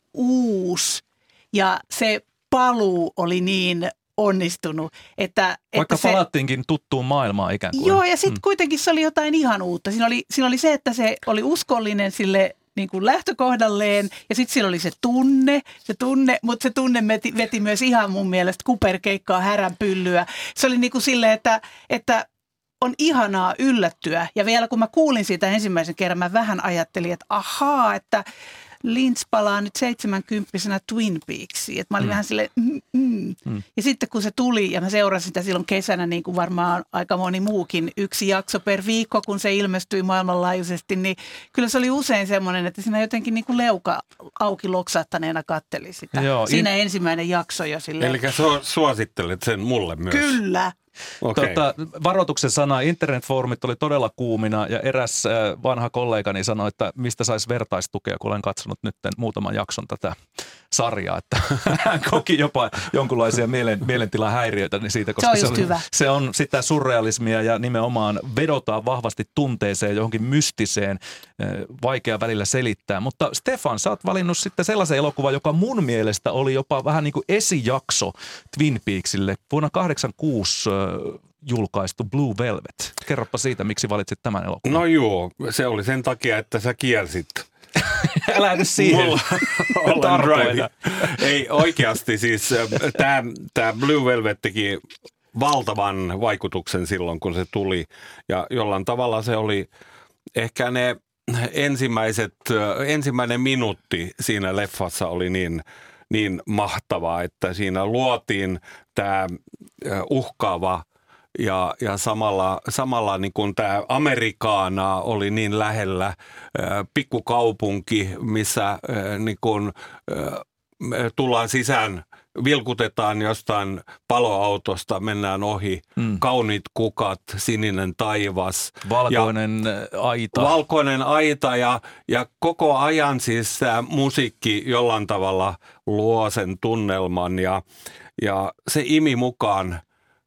uusi ja se paluu oli niin onnistunut. Että, Vaikka että se, palattiinkin tuttuun maailmaan ikään kuin. Joo, ja sitten hmm. kuitenkin se oli jotain ihan uutta. Siinä oli, siinä oli se, että se oli uskollinen sille niin kuin lähtökohdalleen ja sitten siellä oli se tunne, se tunne, mutta se tunne veti, veti myös ihan mun mielestä kuperkeikkaa, häränpyllyä. Se oli niin kuin silleen, että, että on ihanaa yllättyä ja vielä kun mä kuulin siitä ensimmäisen kerran, mä vähän ajattelin, että ahaa, että Lynch palaa nyt seitsemänkymppisenä Twin Peaksiin. Et mä olin mm. vähän silleen, mm, mm. Mm. Ja sitten kun se tuli, ja mä seurasin sitä silloin kesänä, niin kuin varmaan aika moni muukin, yksi jakso per viikko, kun se ilmestyi maailmanlaajuisesti, niin kyllä se oli usein semmoinen, että siinä jotenkin niin kuin leuka auki loksattaneena katteli sitä. Joo, siinä in... ensimmäinen jakso jo silleen. Eli su- suosittelet sen mulle myös. Kyllä. Okay. Tota, varoituksen sana, internetfoorumit oli todella kuumina ja eräs äh, vanha kollegani sanoi, että mistä saisi vertaistukea, kun olen katsonut nyt muutaman jakson tätä sarjaa, että hän koki jopa jonkunlaisia mielen, mielentilahäiriöitä niin siitä, koska se on, se, on, se on sitä surrealismia ja nimenomaan vedotaan vahvasti tunteeseen, johonkin mystiseen, äh, vaikea välillä selittää. Mutta Stefan, sä oot valinnut sitten sellaisen elokuvan, joka mun mielestä oli jopa vähän niin kuin esijakso Twin Peaksille vuonna kahdeksankymmentäkuusi julkaistu Blue Velvet. Kerropa siitä, miksi valitsit tämän elokuvan. No joo, se oli sen takia, että sä kielsit. Älä nyt siihen. Mulla ei oikeasti siis, tämä Blue Velvet teki valtavan vaikutuksen silloin, kun se tuli. Ja jollain tavalla se oli ehkä ne ensimmäiset, ensimmäinen minuutti siinä leffassa oli niin, niin mahtavaa, että siinä luotiin tämä uhkaava ja, ja samalla, samalla niin kuin tämä Amerikaana oli niin lähellä, äh, pikkukaupunki, missä äh, niin kuin, äh, tullaan sisään, vilkutetaan jostain paloautosta, mennään ohi, mm. kauniit kukat, sininen taivas. Valkoinen ja, aita. Valkoinen aita ja, ja koko ajan siis tämä musiikki jollain tavalla luo sen tunnelman ja, ja se imi mukaan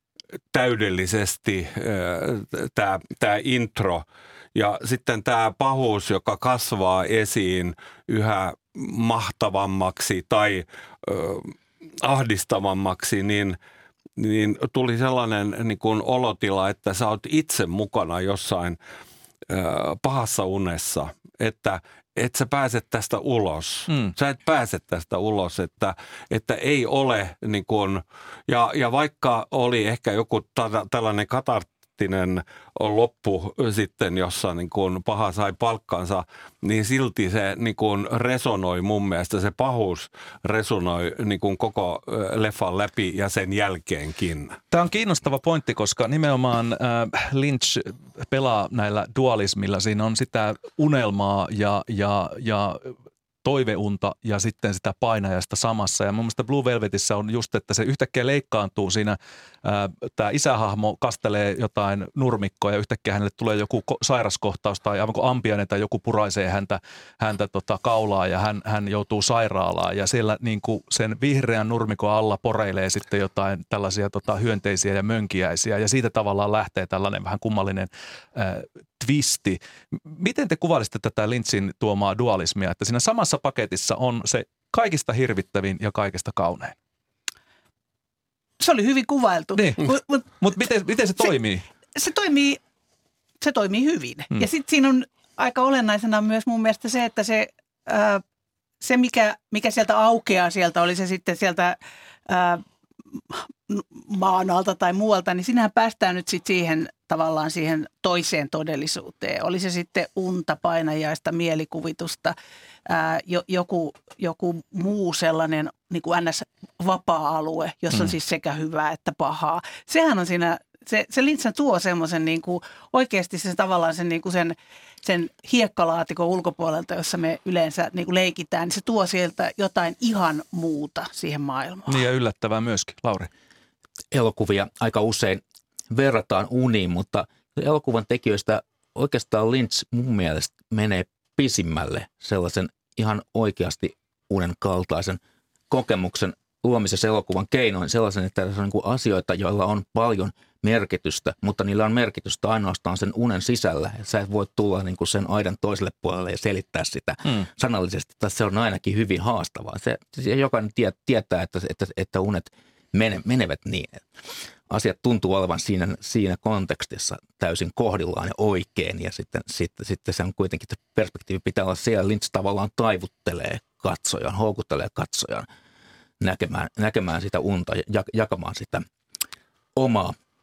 täydellisesti tämä, tämä intro ja sitten tämä pahuus, joka kasvaa esiin yhä mahtavammaksi tai äh, ahdistavammaksi, niin, niin tuli sellainen niin kuin olotila, että sä oot itse mukana jossain äh, pahassa unessa, että et sä pääset tästä ulos. Mm. Sä et pääse tästä ulos, että, että ei ole niin kuin, ja, ja vaikka oli ehkä joku ta- tällainen katarttinen loppu sitten, jossa niin kuin paha sai palkkansa, niin silti se niin kuin resonoi mun mielestä, se pahuus resonoi niin kuin koko leffan läpi ja sen jälkeenkin. Tämä on kiinnostava pointti, koska nimenomaan äh, Lynch pelaa näillä dualismilla. Siinä on sitä unelmaa ja, ja, ja toiveunta ja sitten sitä painajasta samassa. Ja mun mielestä Blue Velvetissä on just, että se yhtäkkiä leikkaantuu siinä. Tämä isähahmo kastelee jotain nurmikkoa ja yhtäkkiä hänelle tulee joku sairaskohtaus tai aivan kuin ampiainen tai joku puraisee häntä, häntä tota kaulaa ja hän, hän joutuu sairaalaan. Ja siellä niin kuin sen vihreän nurmikon alla poreilee sitten jotain tällaisia tota, hyönteisiä ja mönkiäisiä ja siitä tavallaan lähtee tällainen vähän kummallinen äh, twisti. Miten te kuvailisitte tätä Lynchin tuomaa dualismia, että siinä samassa paketissa on se kaikista hirvittävin ja kaikista kaunein? Se oli hyvin kuvailtu. Niin. Mutta mut, mut miten, miten se toimii? Se, se, toimii, se toimii hyvin. Hmm. Ja sitten siinä on aika olennaisena myös mun mielestä se, että se, ää, se mikä, mikä sieltä aukeaa sieltä, oli se sitten sieltä ää, maan alta tai muualta, niin sinähän päästään nyt sitten siihen tavallaan siihen toiseen todellisuuteen. Oli se sitten unta, painajaista, mielikuvitusta, ää, jo, joku, joku muu sellainen niin kuin ns. Vapaa-alue, jossa on mm. siis sekä hyvää että pahaa. Sehän on siinä, se, se Lynch tuo semmoisen niin kuin oikeasti se tavallaan sen, niin kuin sen, sen hiekkalaatikon ulkopuolelta, jossa me yleensä niin kuin leikitään, niin se tuo sieltä jotain ihan muuta siihen maailmaan. Niin ja yllättävää myöskin. Lauri. Elokuvia aika usein verrataan uniin, mutta elokuvan tekijöistä oikeastaan Lynch mun mielestä menee pisimmälle sellaisen ihan oikeasti unen kaltaisen kokemuksen luomisessa elokuvan keinoin sellaisen, että tässä on niin kuin asioita, joilla on paljon merkitystä, mutta niillä on merkitystä ainoastaan sen unen sisällä. Sä et voi tulla niin kuin sen aidan toiselle puolelle ja selittää sitä hmm. sanallisesti, että se on ainakin hyvin haastavaa. Se, se jokainen tie, tietää, että, että, että unet mene, menevät niin. Asiat tuntuu olevan siinä, siinä kontekstissa täysin kohdillaan ja oikein ja sitten, sitten, sitten se on kuitenkin, että perspektiivi pitää olla siellä. Lynch tavallaan taivuttelee katsojan, houkuttelee katsojan näkemään, näkemään sitä unta ja jakamaan sitä omaa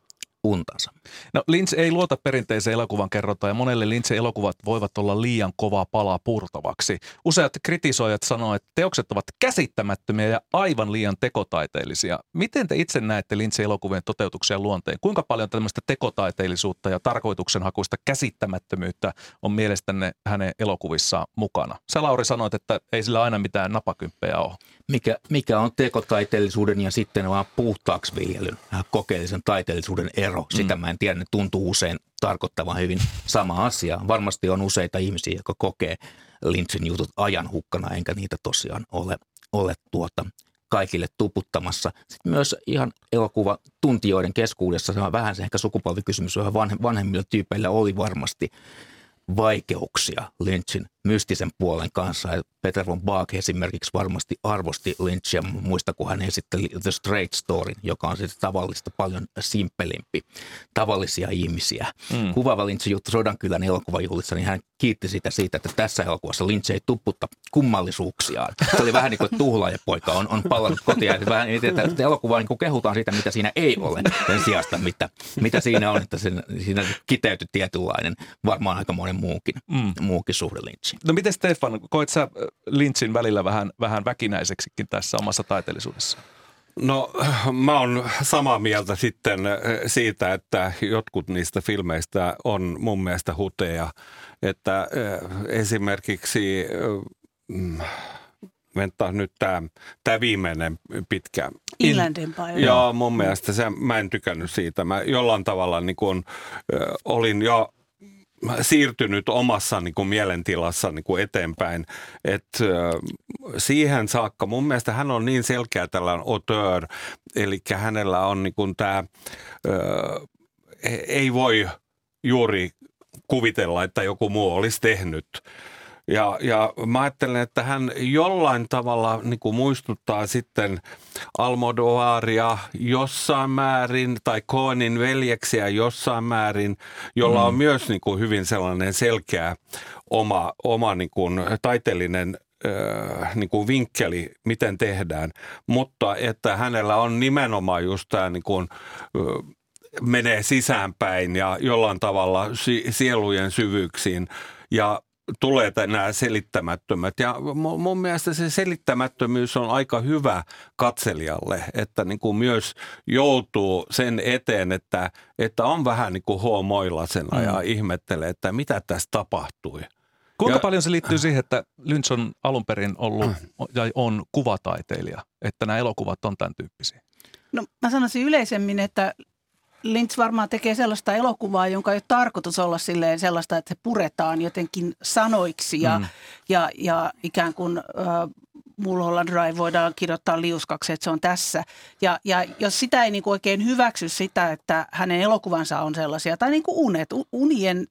untansa. No Lynch ei luota perinteiseen elokuvan kerrontaan ja monelle Lynchin elokuvat voivat olla liian kovaa palaa purtavaksi. Useat kritisoijat sanoo, että teokset ovat käsittämättömiä ja aivan liian tekotaiteellisia. Miten te itse näette Lynchin elokuvien toteutuksen luonteen? Kuinka paljon tämmöistä tekotaiteellisuutta ja tarkoituksenhakuista käsittämättömyyttä on mielestänne hänen elokuvissaan mukana? Sä Lauri sanoit, että ei sillä aina mitään napakymppejä ole. Mikä, mikä on tekotaiteellisuuden ja sitten vaan puhtaaksi viljelyn, kokeellisen taiteellisuuden ero? Sitä mä en tiedä, ne tuntuu usein tarkoittavan hyvin sama asia. Varmasti on useita ihmisiä, jotka kokee Lynchin jutut ajanhukkana, enkä niitä tosiaan ole, ole tuota kaikille tuputtamassa. Sitten myös ihan elokuvatuntijoiden keskuudessa, se on vähän se ehkä sukupolvikysymys, johon vanhemmilla tyypeillä oli varmasti vaikeuksia Lynchin mystisen puolen kanssa. Peter von Bach esimerkiksi varmasti arvosti Lynchia, muista kun hän esitteli The Straight Storyn, joka on sitten tavallista paljon simpelimpi, tavallisia ihmisiä. Mm. Kuvaava Lynchin juttu Sodankylän elokuvajuhlissa, niin hän kiitti sitä siitä, että tässä elokuvassa Lynch ei tupputta kummallisuuksiaan. Se oli vähän niin kuin tuhlaajapoika on, on pallannut kotiin. Vähän, että elokuvaa niin kuin kehutaan siitä, mitä siinä ei ole, sen sijasta, mitä, mitä siinä on, että sen, siinä kiteytyi tietynlainen, varmaan aika monen muukin, mm. muukin suhde Lynchiin. No miten Stefan, koit sä Lynchin välillä vähän, vähän väkinäiseksikin tässä omassa taiteellisuudessa? No mä oon samaa mieltä sitten siitä, että jotkut niistä filmeistä on mun mielestä huteja. Että esimerkiksi, mentaa nyt tämä tää viimeinen pitkä. Inland Empire. Joo, mun mielestä se, mä en tykännyt siitä. Mä jollain tavalla niin kun, olin jo siirtynyt omassa niin kuin mielentilassa niin kuin eteenpäin, että siihen saakka mun mielestä hän on niin selkeä tällainen auteur, eli hänellä on niin kuin tämä, ei voi juuri kuvitella, että joku muu olisi tehnyt. Ja, ja mä ajattelen, että hän jollain tavalla niin kuin muistuttaa sitten Almodovaria jossain määrin tai Coenin veljeksiä jossain määrin, jolla mm. on myös niin kuin hyvin sellainen selkeä oma, oma niin kuin taiteellinen äh, niin kuin vinkkeli, miten tehdään. Mutta että hänellä on nimenomaan just tämä niin kuin, äh, menee sisäänpäin ja jollain tavalla sielujen syvyyksiin ja tulee nämä selittämättömät. Ja mun mielestä se selittämättömyys on aika hyvä katselijalle, että niin kuin myös joutuu sen eteen, että, että on vähän niin kuin hoomoilasena mm. ja ihmettelee, että mitä tässä tapahtui. Kuinka ja, paljon se liittyy siihen, että Lynch on alun perin ollut ja on kuvataiteilija, että nämä elokuvat on tämän tyyppisiä? No mä sanoisin yleisemmin, että Lynch varmaan tekee sellaista elokuvaa, jonka ei ole tarkoitus olla silleen sellaista, että se puretaan jotenkin sanoiksi ja, mm. ja, ja ikään kuin äh, Mulholland Drive voidaan kirjoittaa liuskaksi, että se on tässä. Ja, ja jos sitä ei niin kuin oikein hyväksy sitä, että hänen elokuvansa on sellaisia, tai niin kuin unet, unien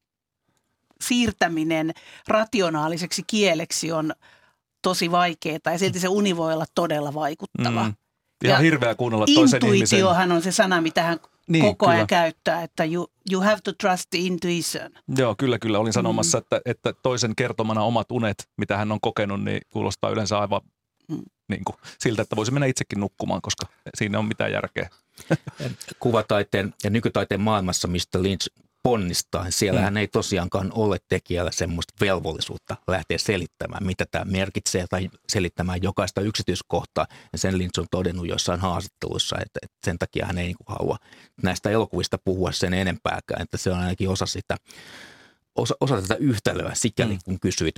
siirtäminen rationaaliseksi kieleksi on tosi vaikeaa ja silti se uni voi olla todella vaikuttava. Mm. Ja, ja hirveä kuunnella toisen ihmisen. Intuitiohan on se sana, mitä hän niin, koko ajan kyllä käyttää, että you, you have to trust the intuition. Joo, kyllä, kyllä. Olin sanomassa, mm. että, että toisen kertomana omat unet, mitä hän on kokenut, niin kuulostaa yleensä aivan mm. niin kuin, siltä, että voisi mennä itsekin nukkumaan, koska siinä on mitään järkeä. Kuvataiteen ja nykytaiteen maailmassa, mistä Lynch ponnistaa, siellähän mm. ei tosiaankaan ole tekijällä semmoista velvollisuutta lähteä selittämään, mitä tämä merkitsee tai selittämään jokaista yksityiskohtaa. Ja sen Lynch on todennut jossain haastatteluissa, että, että sen takia hän ei niin kuin halua näistä elokuvista puhua sen enempääkään, että se on ainakin osa sitä, osa, osa tätä yhtälöä, sikäli kun kysyit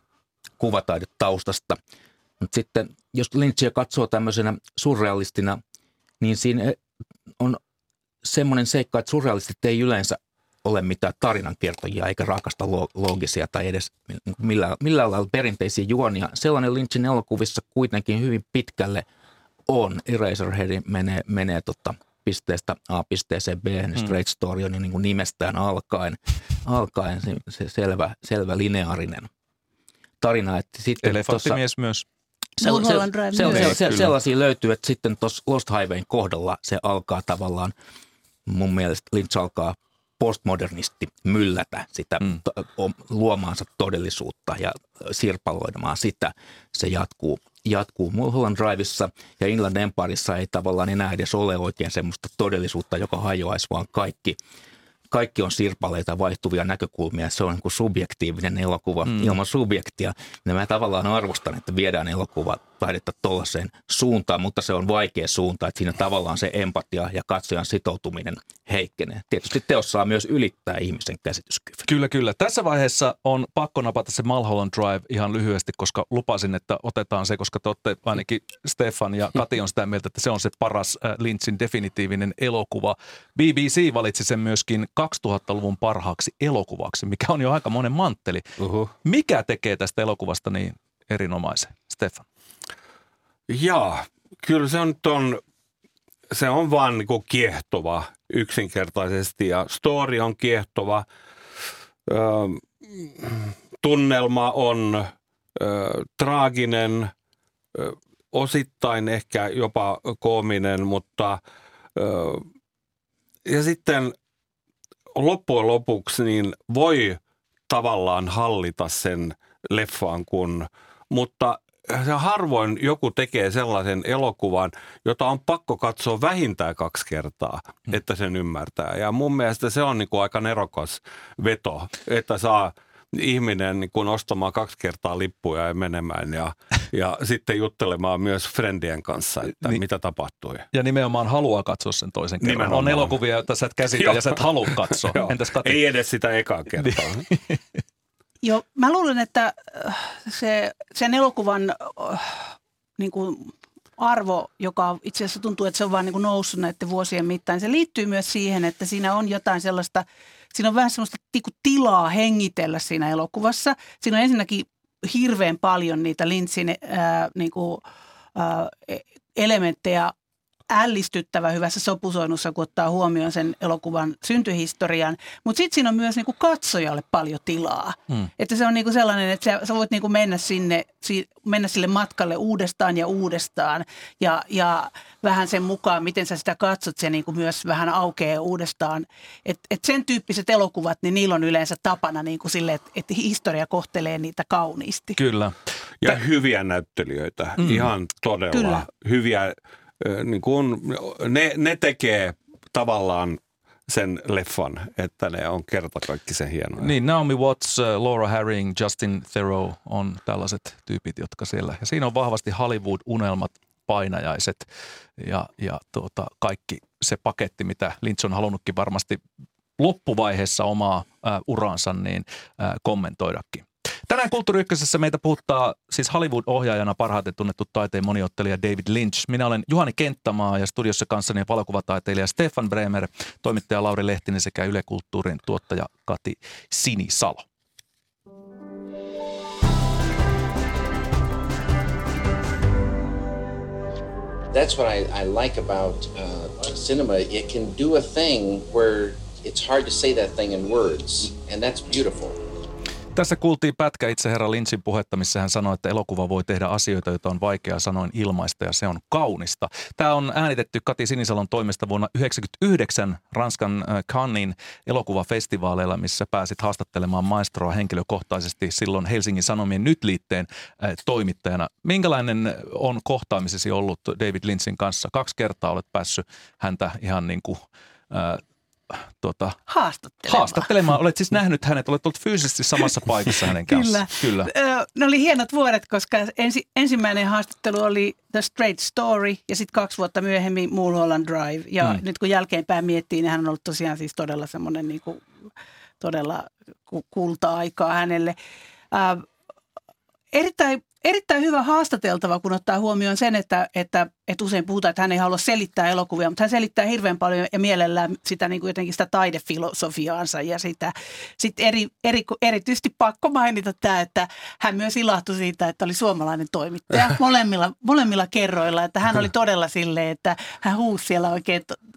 kuvataidetaustasta. Mutta sitten, jos Lynchia katsoo tämmöisenä surrealistina, niin siinä on semmoinen seikka, että surrealistit ei yleensä ole mitään tarinankertojia eikä rakasta loogisia tai edes millään, millään lailla perinteisiä juonia. Sellainen Lynchin elokuvissa kuitenkin hyvin pitkälle on. Eraserhead menee, menee tota pisteestä A pisteeseen B, mm. Straight Story on niin kuin nimestään alkaen, alkaen se, se selvä, selvä lineaarinen tarina. Että sitten Elefanttimies tossa, myös. Se, se, se, se, se, sellaisia löytyy, että sitten tuossa Lost Highwayn kohdalla se alkaa tavallaan, mun mielestä Lynch alkaa postmodernisti myllätä sitä mm. to, luomaansa todellisuutta ja sirpaloimaan sitä. Se jatkuu, jatkuu Mulholland Drivessa ja Inland Empireissa ei tavallaan enää edes ole oikein semmoista todellisuutta, joka hajoaisi, vaan kaikki, kaikki on sirpaleita, vaihtuvia näkökulmia. Se on niin kuin subjektiivinen elokuva mm. ilman subjektia. Ja mä tavallaan arvostan, että viedään elokuva taidetta tuollaiseen suuntaan, mutta se on vaikea suunta, että siinä tavallaan se empatia ja katsojan sitoutuminen heikkenee. Tietysti teos saa myös ylittää ihmisen käsityskyvyn. Kyllä, kyllä. Tässä vaiheessa on pakko napata se Mulholland Drive ihan lyhyesti, koska lupasin, että otetaan se, koska te olette ainakin Stefan ja Kati on sitä mieltä, että se on se paras Lynchin definitiivinen elokuva. B B C valitsi sen myöskin kaksituhattaluvun parhaaksi elokuvaksi, mikä on jo aika monen mantteli. Uh-huh. Mikä tekee tästä elokuvasta niin erinomaisen, Stefan? Jaa, kyllä se on, ton, se on vaan niin kuin kiehtova yksinkertaisesti ja story on kiehtova. Ö, tunnelma on ö, traaginen, ö, osittain ehkä jopa koominen, mutta ö, ja sitten loppujen lopuksi niin voi tavallaan hallita sen leffan, kun, mutta se harvoin joku tekee sellaisen elokuvan, jota on pakko katsoa vähintään kaksi kertaa, että sen ymmärtää. Ja mun mielestä se on niin kuin aika nerokas veto, että saa ihminen niin kuin ostamaan kaksi kertaa lippuja ja menemään ja, ja sitten juttelemaan myös friendien kanssa, että niin, mitä tapahtui. Ja nimenomaan haluaa katsoa sen toisen kerran. Nimenomaan. On elokuvia, joita sä et käsitä ja sä et halua katsoa. Entäs Kati? Ei edes sitä ekaa kertaa. Joo, mä luulen, että se, sen elokuvan niin kuin arvo, joka itse asiassa tuntuu, että se on vaan niin kuin noussut näiden vuosien mittaan, se liittyy myös siihen, että siinä on jotain sellaista, siinä on vähän sellaista tilaa hengitellä siinä elokuvassa. Siinä on ensinnäkin hirveän paljon niitä Lynchin ää, niin kuin, ää, elementtejä ällistyttävä hyvässä sopusoinnussa, kun ottaa huomioon sen elokuvan syntyhistorian. Mutta sitten siinä on myös niinku katsojalle paljon tilaa. Mm. Että se on niinku sellainen, että sä, sä voit niinku mennä, sinne, si, mennä sille matkalle uudestaan ja uudestaan. Ja, ja vähän sen mukaan, miten sä sitä katsot, se niinku myös vähän aukeaa uudestaan. Että et sen tyyppiset elokuvat, niin niillä on yleensä tapana niinku sille, että et historia kohtelee niitä kauniisti. Kyllä. Ja Tä... hyviä näyttelijöitä. Mm. Ihan todella Kyllä. hyviä. Niin kun ne, ne tekee tavallaan sen leffan, että ne on kertakaikkisen hienoja. Niin, Naomi Watts, Laura Harring, Justin Theroux on tällaiset tyypit, jotka siellä. Ja siinä on vahvasti Hollywood-unelmat, painajaiset ja, ja tuota, kaikki se paketti, mitä Lynch on halunnutkin varmasti loppuvaiheessa omaa ää, uraansa niin ää, kommentoidakin. Tänään Kulttuuri Ykkösessä meitä puhuttaa siis Hollywood-ohjaajana parhaiten tunnettu taiteen moniottelija David Lynch. Minä olen Juhani Kenttämaa ja studiossa kanssani valokuvataiteilija Stefan Bremer, toimittaja Lauri Lehtinen sekä Yle Kulttuurin tuottaja Kati Sinisalo. That's what I, I like about uh, cinema. It can do a thing where it's hard to say that thing in words, and that's beautiful. Tässä kuultiin pätkä itse herra Lynchin puhetta, missä hän sanoi, että elokuva voi tehdä asioita, joita on vaikea sanoin ilmaista ja se on kaunista. Tämä on äänitetty Kati Sinisalon toimesta vuonna yhdeksänkymmentäyhdeksän Ranskan Cannesin elokuvafestivaaleilla, missä pääsit haastattelemaan maestroa henkilökohtaisesti silloin Helsingin Sanomien Nyt-liitteen toimittajana. Minkälainen on kohtaamisesi ollut David Lynchin kanssa? Kaksi kertaa olet päässyt häntä ihan niin kuin Äh, Tuota, haastattelemaan. haastattelemaan. Olet siis nähnyt hänet, olet ollut fyysisesti samassa paikassa hänen kanssaan. Kyllä. Kyllä. Ne oli hienot vuodet, koska ensi, ensimmäinen haastattelu oli The Straight Story ja sitten kaksi vuotta myöhemmin Mulholland Drive. Ja mm. nyt kun jälkeenpäin miettii, niin hän on ollut tosiaan siis todella semmoinen niin kuin, todella kulta-aikaa hänelle. Äh, erittäin Erittäin hyvä haastateltava, kun ottaa huomioon sen, että, että, että usein puhutaan, että hän ei halua selittää elokuvia, mutta hän selittää hirveän paljon ja mielellään sitä, niin kuin jotenkin sitä taidefilosofiaansa ja sitä. Sitten eri, eri, erityisesti pakko mainita tämä, että hän myös ilahtui siitä, että oli suomalainen toimittaja molemmilla, molemmilla kerroilla, että hän oli todella silleen, että hän huusi siellä oikein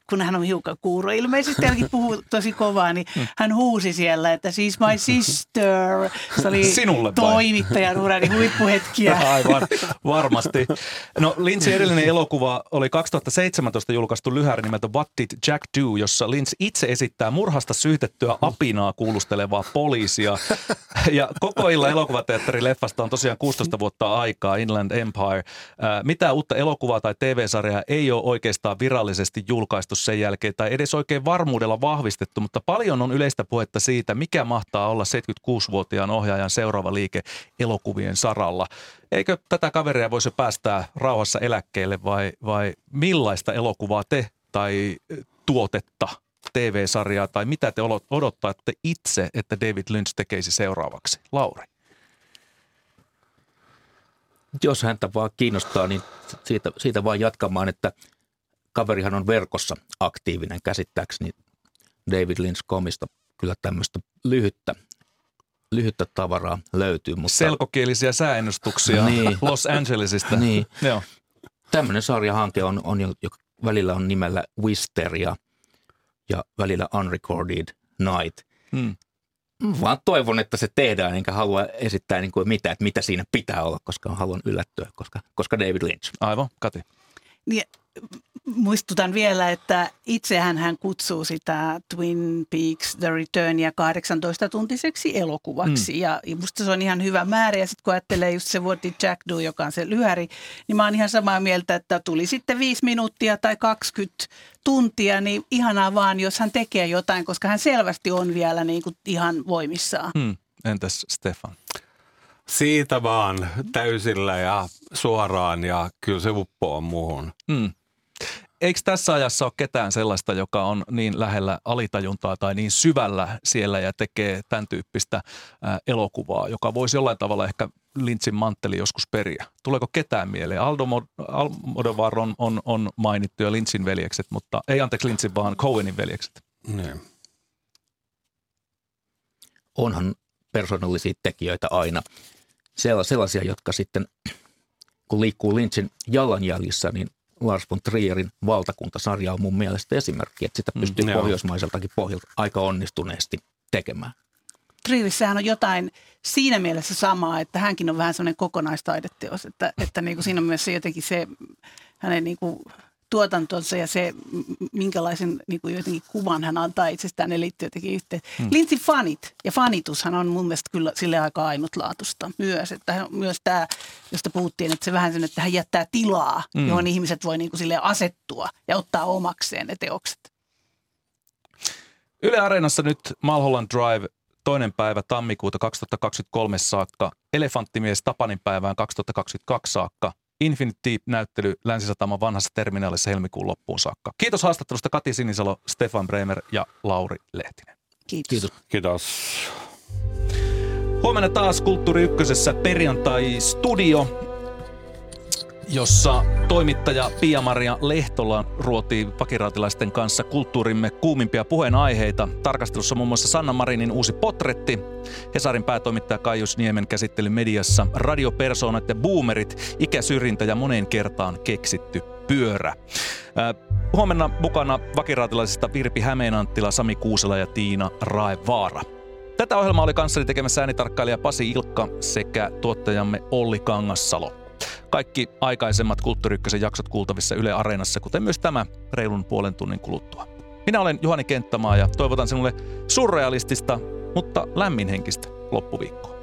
kun hän on hiukan kuuro, ilmeisesti hänkin puhuu tosi kovaa, niin hän huusi siellä, että she's my sister. Se oli toimittajan urani huippuhetkiä. Aivan, varmasti. No Lynchin edellinen elokuva oli kaksituhattaseitsemäntoista julkaistu lyhäri nimeltä What Did Jack Do, jossa Lynch itse esittää murhasta syytettyä apinaa kuulustelevaa poliisia. Ja koko illan elokuvateatterileffasta on tosiaan kuusitoista vuotta aikaa, Inland Empire. Mitään uutta elokuvaa tai T V-sarjaa ei ole oikeastaan virallisesti julkaistu sen jälkeen tai edes oikein varmuudella vahvistettu, mutta paljon on yleistä puhetta siitä, mikä mahtaa olla seitsemänkymmentäkuusivuotiaan ohjaajan seuraava liike elokuvien saralla. Eikö tätä kaveria voisi päästää rauhassa eläkkeelle vai, vai millaista elokuvaa te tai tuotetta, T V-sarjaa tai mitä te odottatte itse, että David Lynch tekisi seuraavaksi? Lauri. Jos häntä vaan kiinnostaa, niin siitä, siitä vaan jatkamaan, että kaverihan on verkossa aktiivinen käsittääkseni David Lynch komista. Kyllä tämmöistä lyhyttä, lyhyttä tavaraa löytyy. Mutta selkokielisiä sääennustuksia niin. Los Angelesista. Niin. Joo. Tämmöinen sarjahanke on, on, joka välillä on nimellä Wisteria ja välillä Unrecorded Night. Hmm. Vaan toivon, että se tehdään, enkä halua esittää niin kuin mitään, että mitä siinä pitää olla, koska haluan yllättyä, koska, koska David Lynch. Aivan, Kati. Niin, muistutan vielä, että itsehän hän kutsuu sitä Twin Peaks The Returnia kahdeksantoista-tuntiseksi elokuvaksi. Mm. Ja musta se on ihan hyvä määrä. Ja sitten kun ajattelee just se What Did Jack Do, joka on se lyhäri, niin mä oon ihan samaa mieltä, että tuli sitten viisi minuuttia tai kaksikymmentä tuntia, niin ihanaa vaan, jos hän tekee jotain, koska hän selvästi on vielä niin kuin ihan voimissaan. Mm. Entäs Stefan? Siitä vaan täysillä ja suoraan ja kyllä se uppoo muuhun. Mm. Eikö tässä ajassa ole ketään sellaista, joka on niin lähellä alitajuntaa tai niin syvällä siellä ja tekee tämän tyyppistä ää, elokuvaa, joka voisi jollain tavalla ehkä Lynchin mantteli joskus periä? Tuleeko ketään mieleen? Almodovar on, on, on mainittu ja Lynchin veljekset, mutta ei anteeksi Lynchin, vaan Coenin veljekset. Ne. Onhan persoonallisia tekijöitä aina. Sellaisia, jotka sitten, kun liikkuu Lynchin jalanjäljissä, niin Lars von Trierin Valtakunta-sarja on mun mielestä esimerkki, että sitä pystyy mm, pohjoismaiseltakin pohjalta aika onnistuneesti tekemään. Trierissähän on jotain siinä mielessä samaa, että hänkin on vähän semmoinen kokonaistaideteos, että, että niin kuin siinä mielessä jotenkin se hänen niin kuin tuotantonsa ja se, minkälaisen niin kuin jotenkin kuvan hän antaa itsestään, ne liittyy jotenkin yhteen. Hmm. Lynchin fanit ja fanitushan on mun mielestä kyllä sille aika ainutlaatuista myös. Että myös tämä, josta puhuttiin, että se vähän sen, että hän jättää tilaa, hmm. johon ihmiset voi niin kuin sille asettua ja ottaa omakseen ne teokset. Yle Areenassa nyt Mulholland Drive toinen päivä tammikuuta kaksituhattakaksikymmentäkolme saakka, Elefanttimies Tapanin päivään kaksituhattakaksikymmentäkaksi saakka, Infinity-näyttely Länsisataman vanhassa terminaalissa helmikuun loppuun saakka. Kiitos haastattelusta Kati Sinisalo, Stefan Bremer ja Lauri Lehtinen. Kiitos. Kiitos. Kiitos. Huomenna taas Kulttuuri Ykkösessä perjantai-studio, jossa toimittaja Pia-Maria Lehtola ruotii vakiraatilaisten kanssa kulttuurimme kuumimpia puheenaiheita. Tarkastelussa muun muassa Sanna Marinin uusi potretti, Hesarin päätoimittaja Kaijus Niemen käsittely mediassa, radiopersoonat ja boomerit, ikäsyrjintä ja moneen kertaan keksitty pyörä. Huomenna mukana vakiraatilaisista Virpi Hämeenanttila, Sami Kuusela ja Tiina Raevaara. Tätä ohjelmaa oli kanssani tekemässä äänitarkkailija Pasi Ilkka sekä tuottajamme Olli Kangassalo. Kaikki aikaisemmat Kulttuuri Ykkösen jaksot kuultavissa Yle Areenassa, kuten myös tämä reilun puolen tunnin kuluttua. Minä olen Juhani Kenttämaa ja toivotan sinulle surrealistista, mutta lämminhenkistä loppuviikkoa.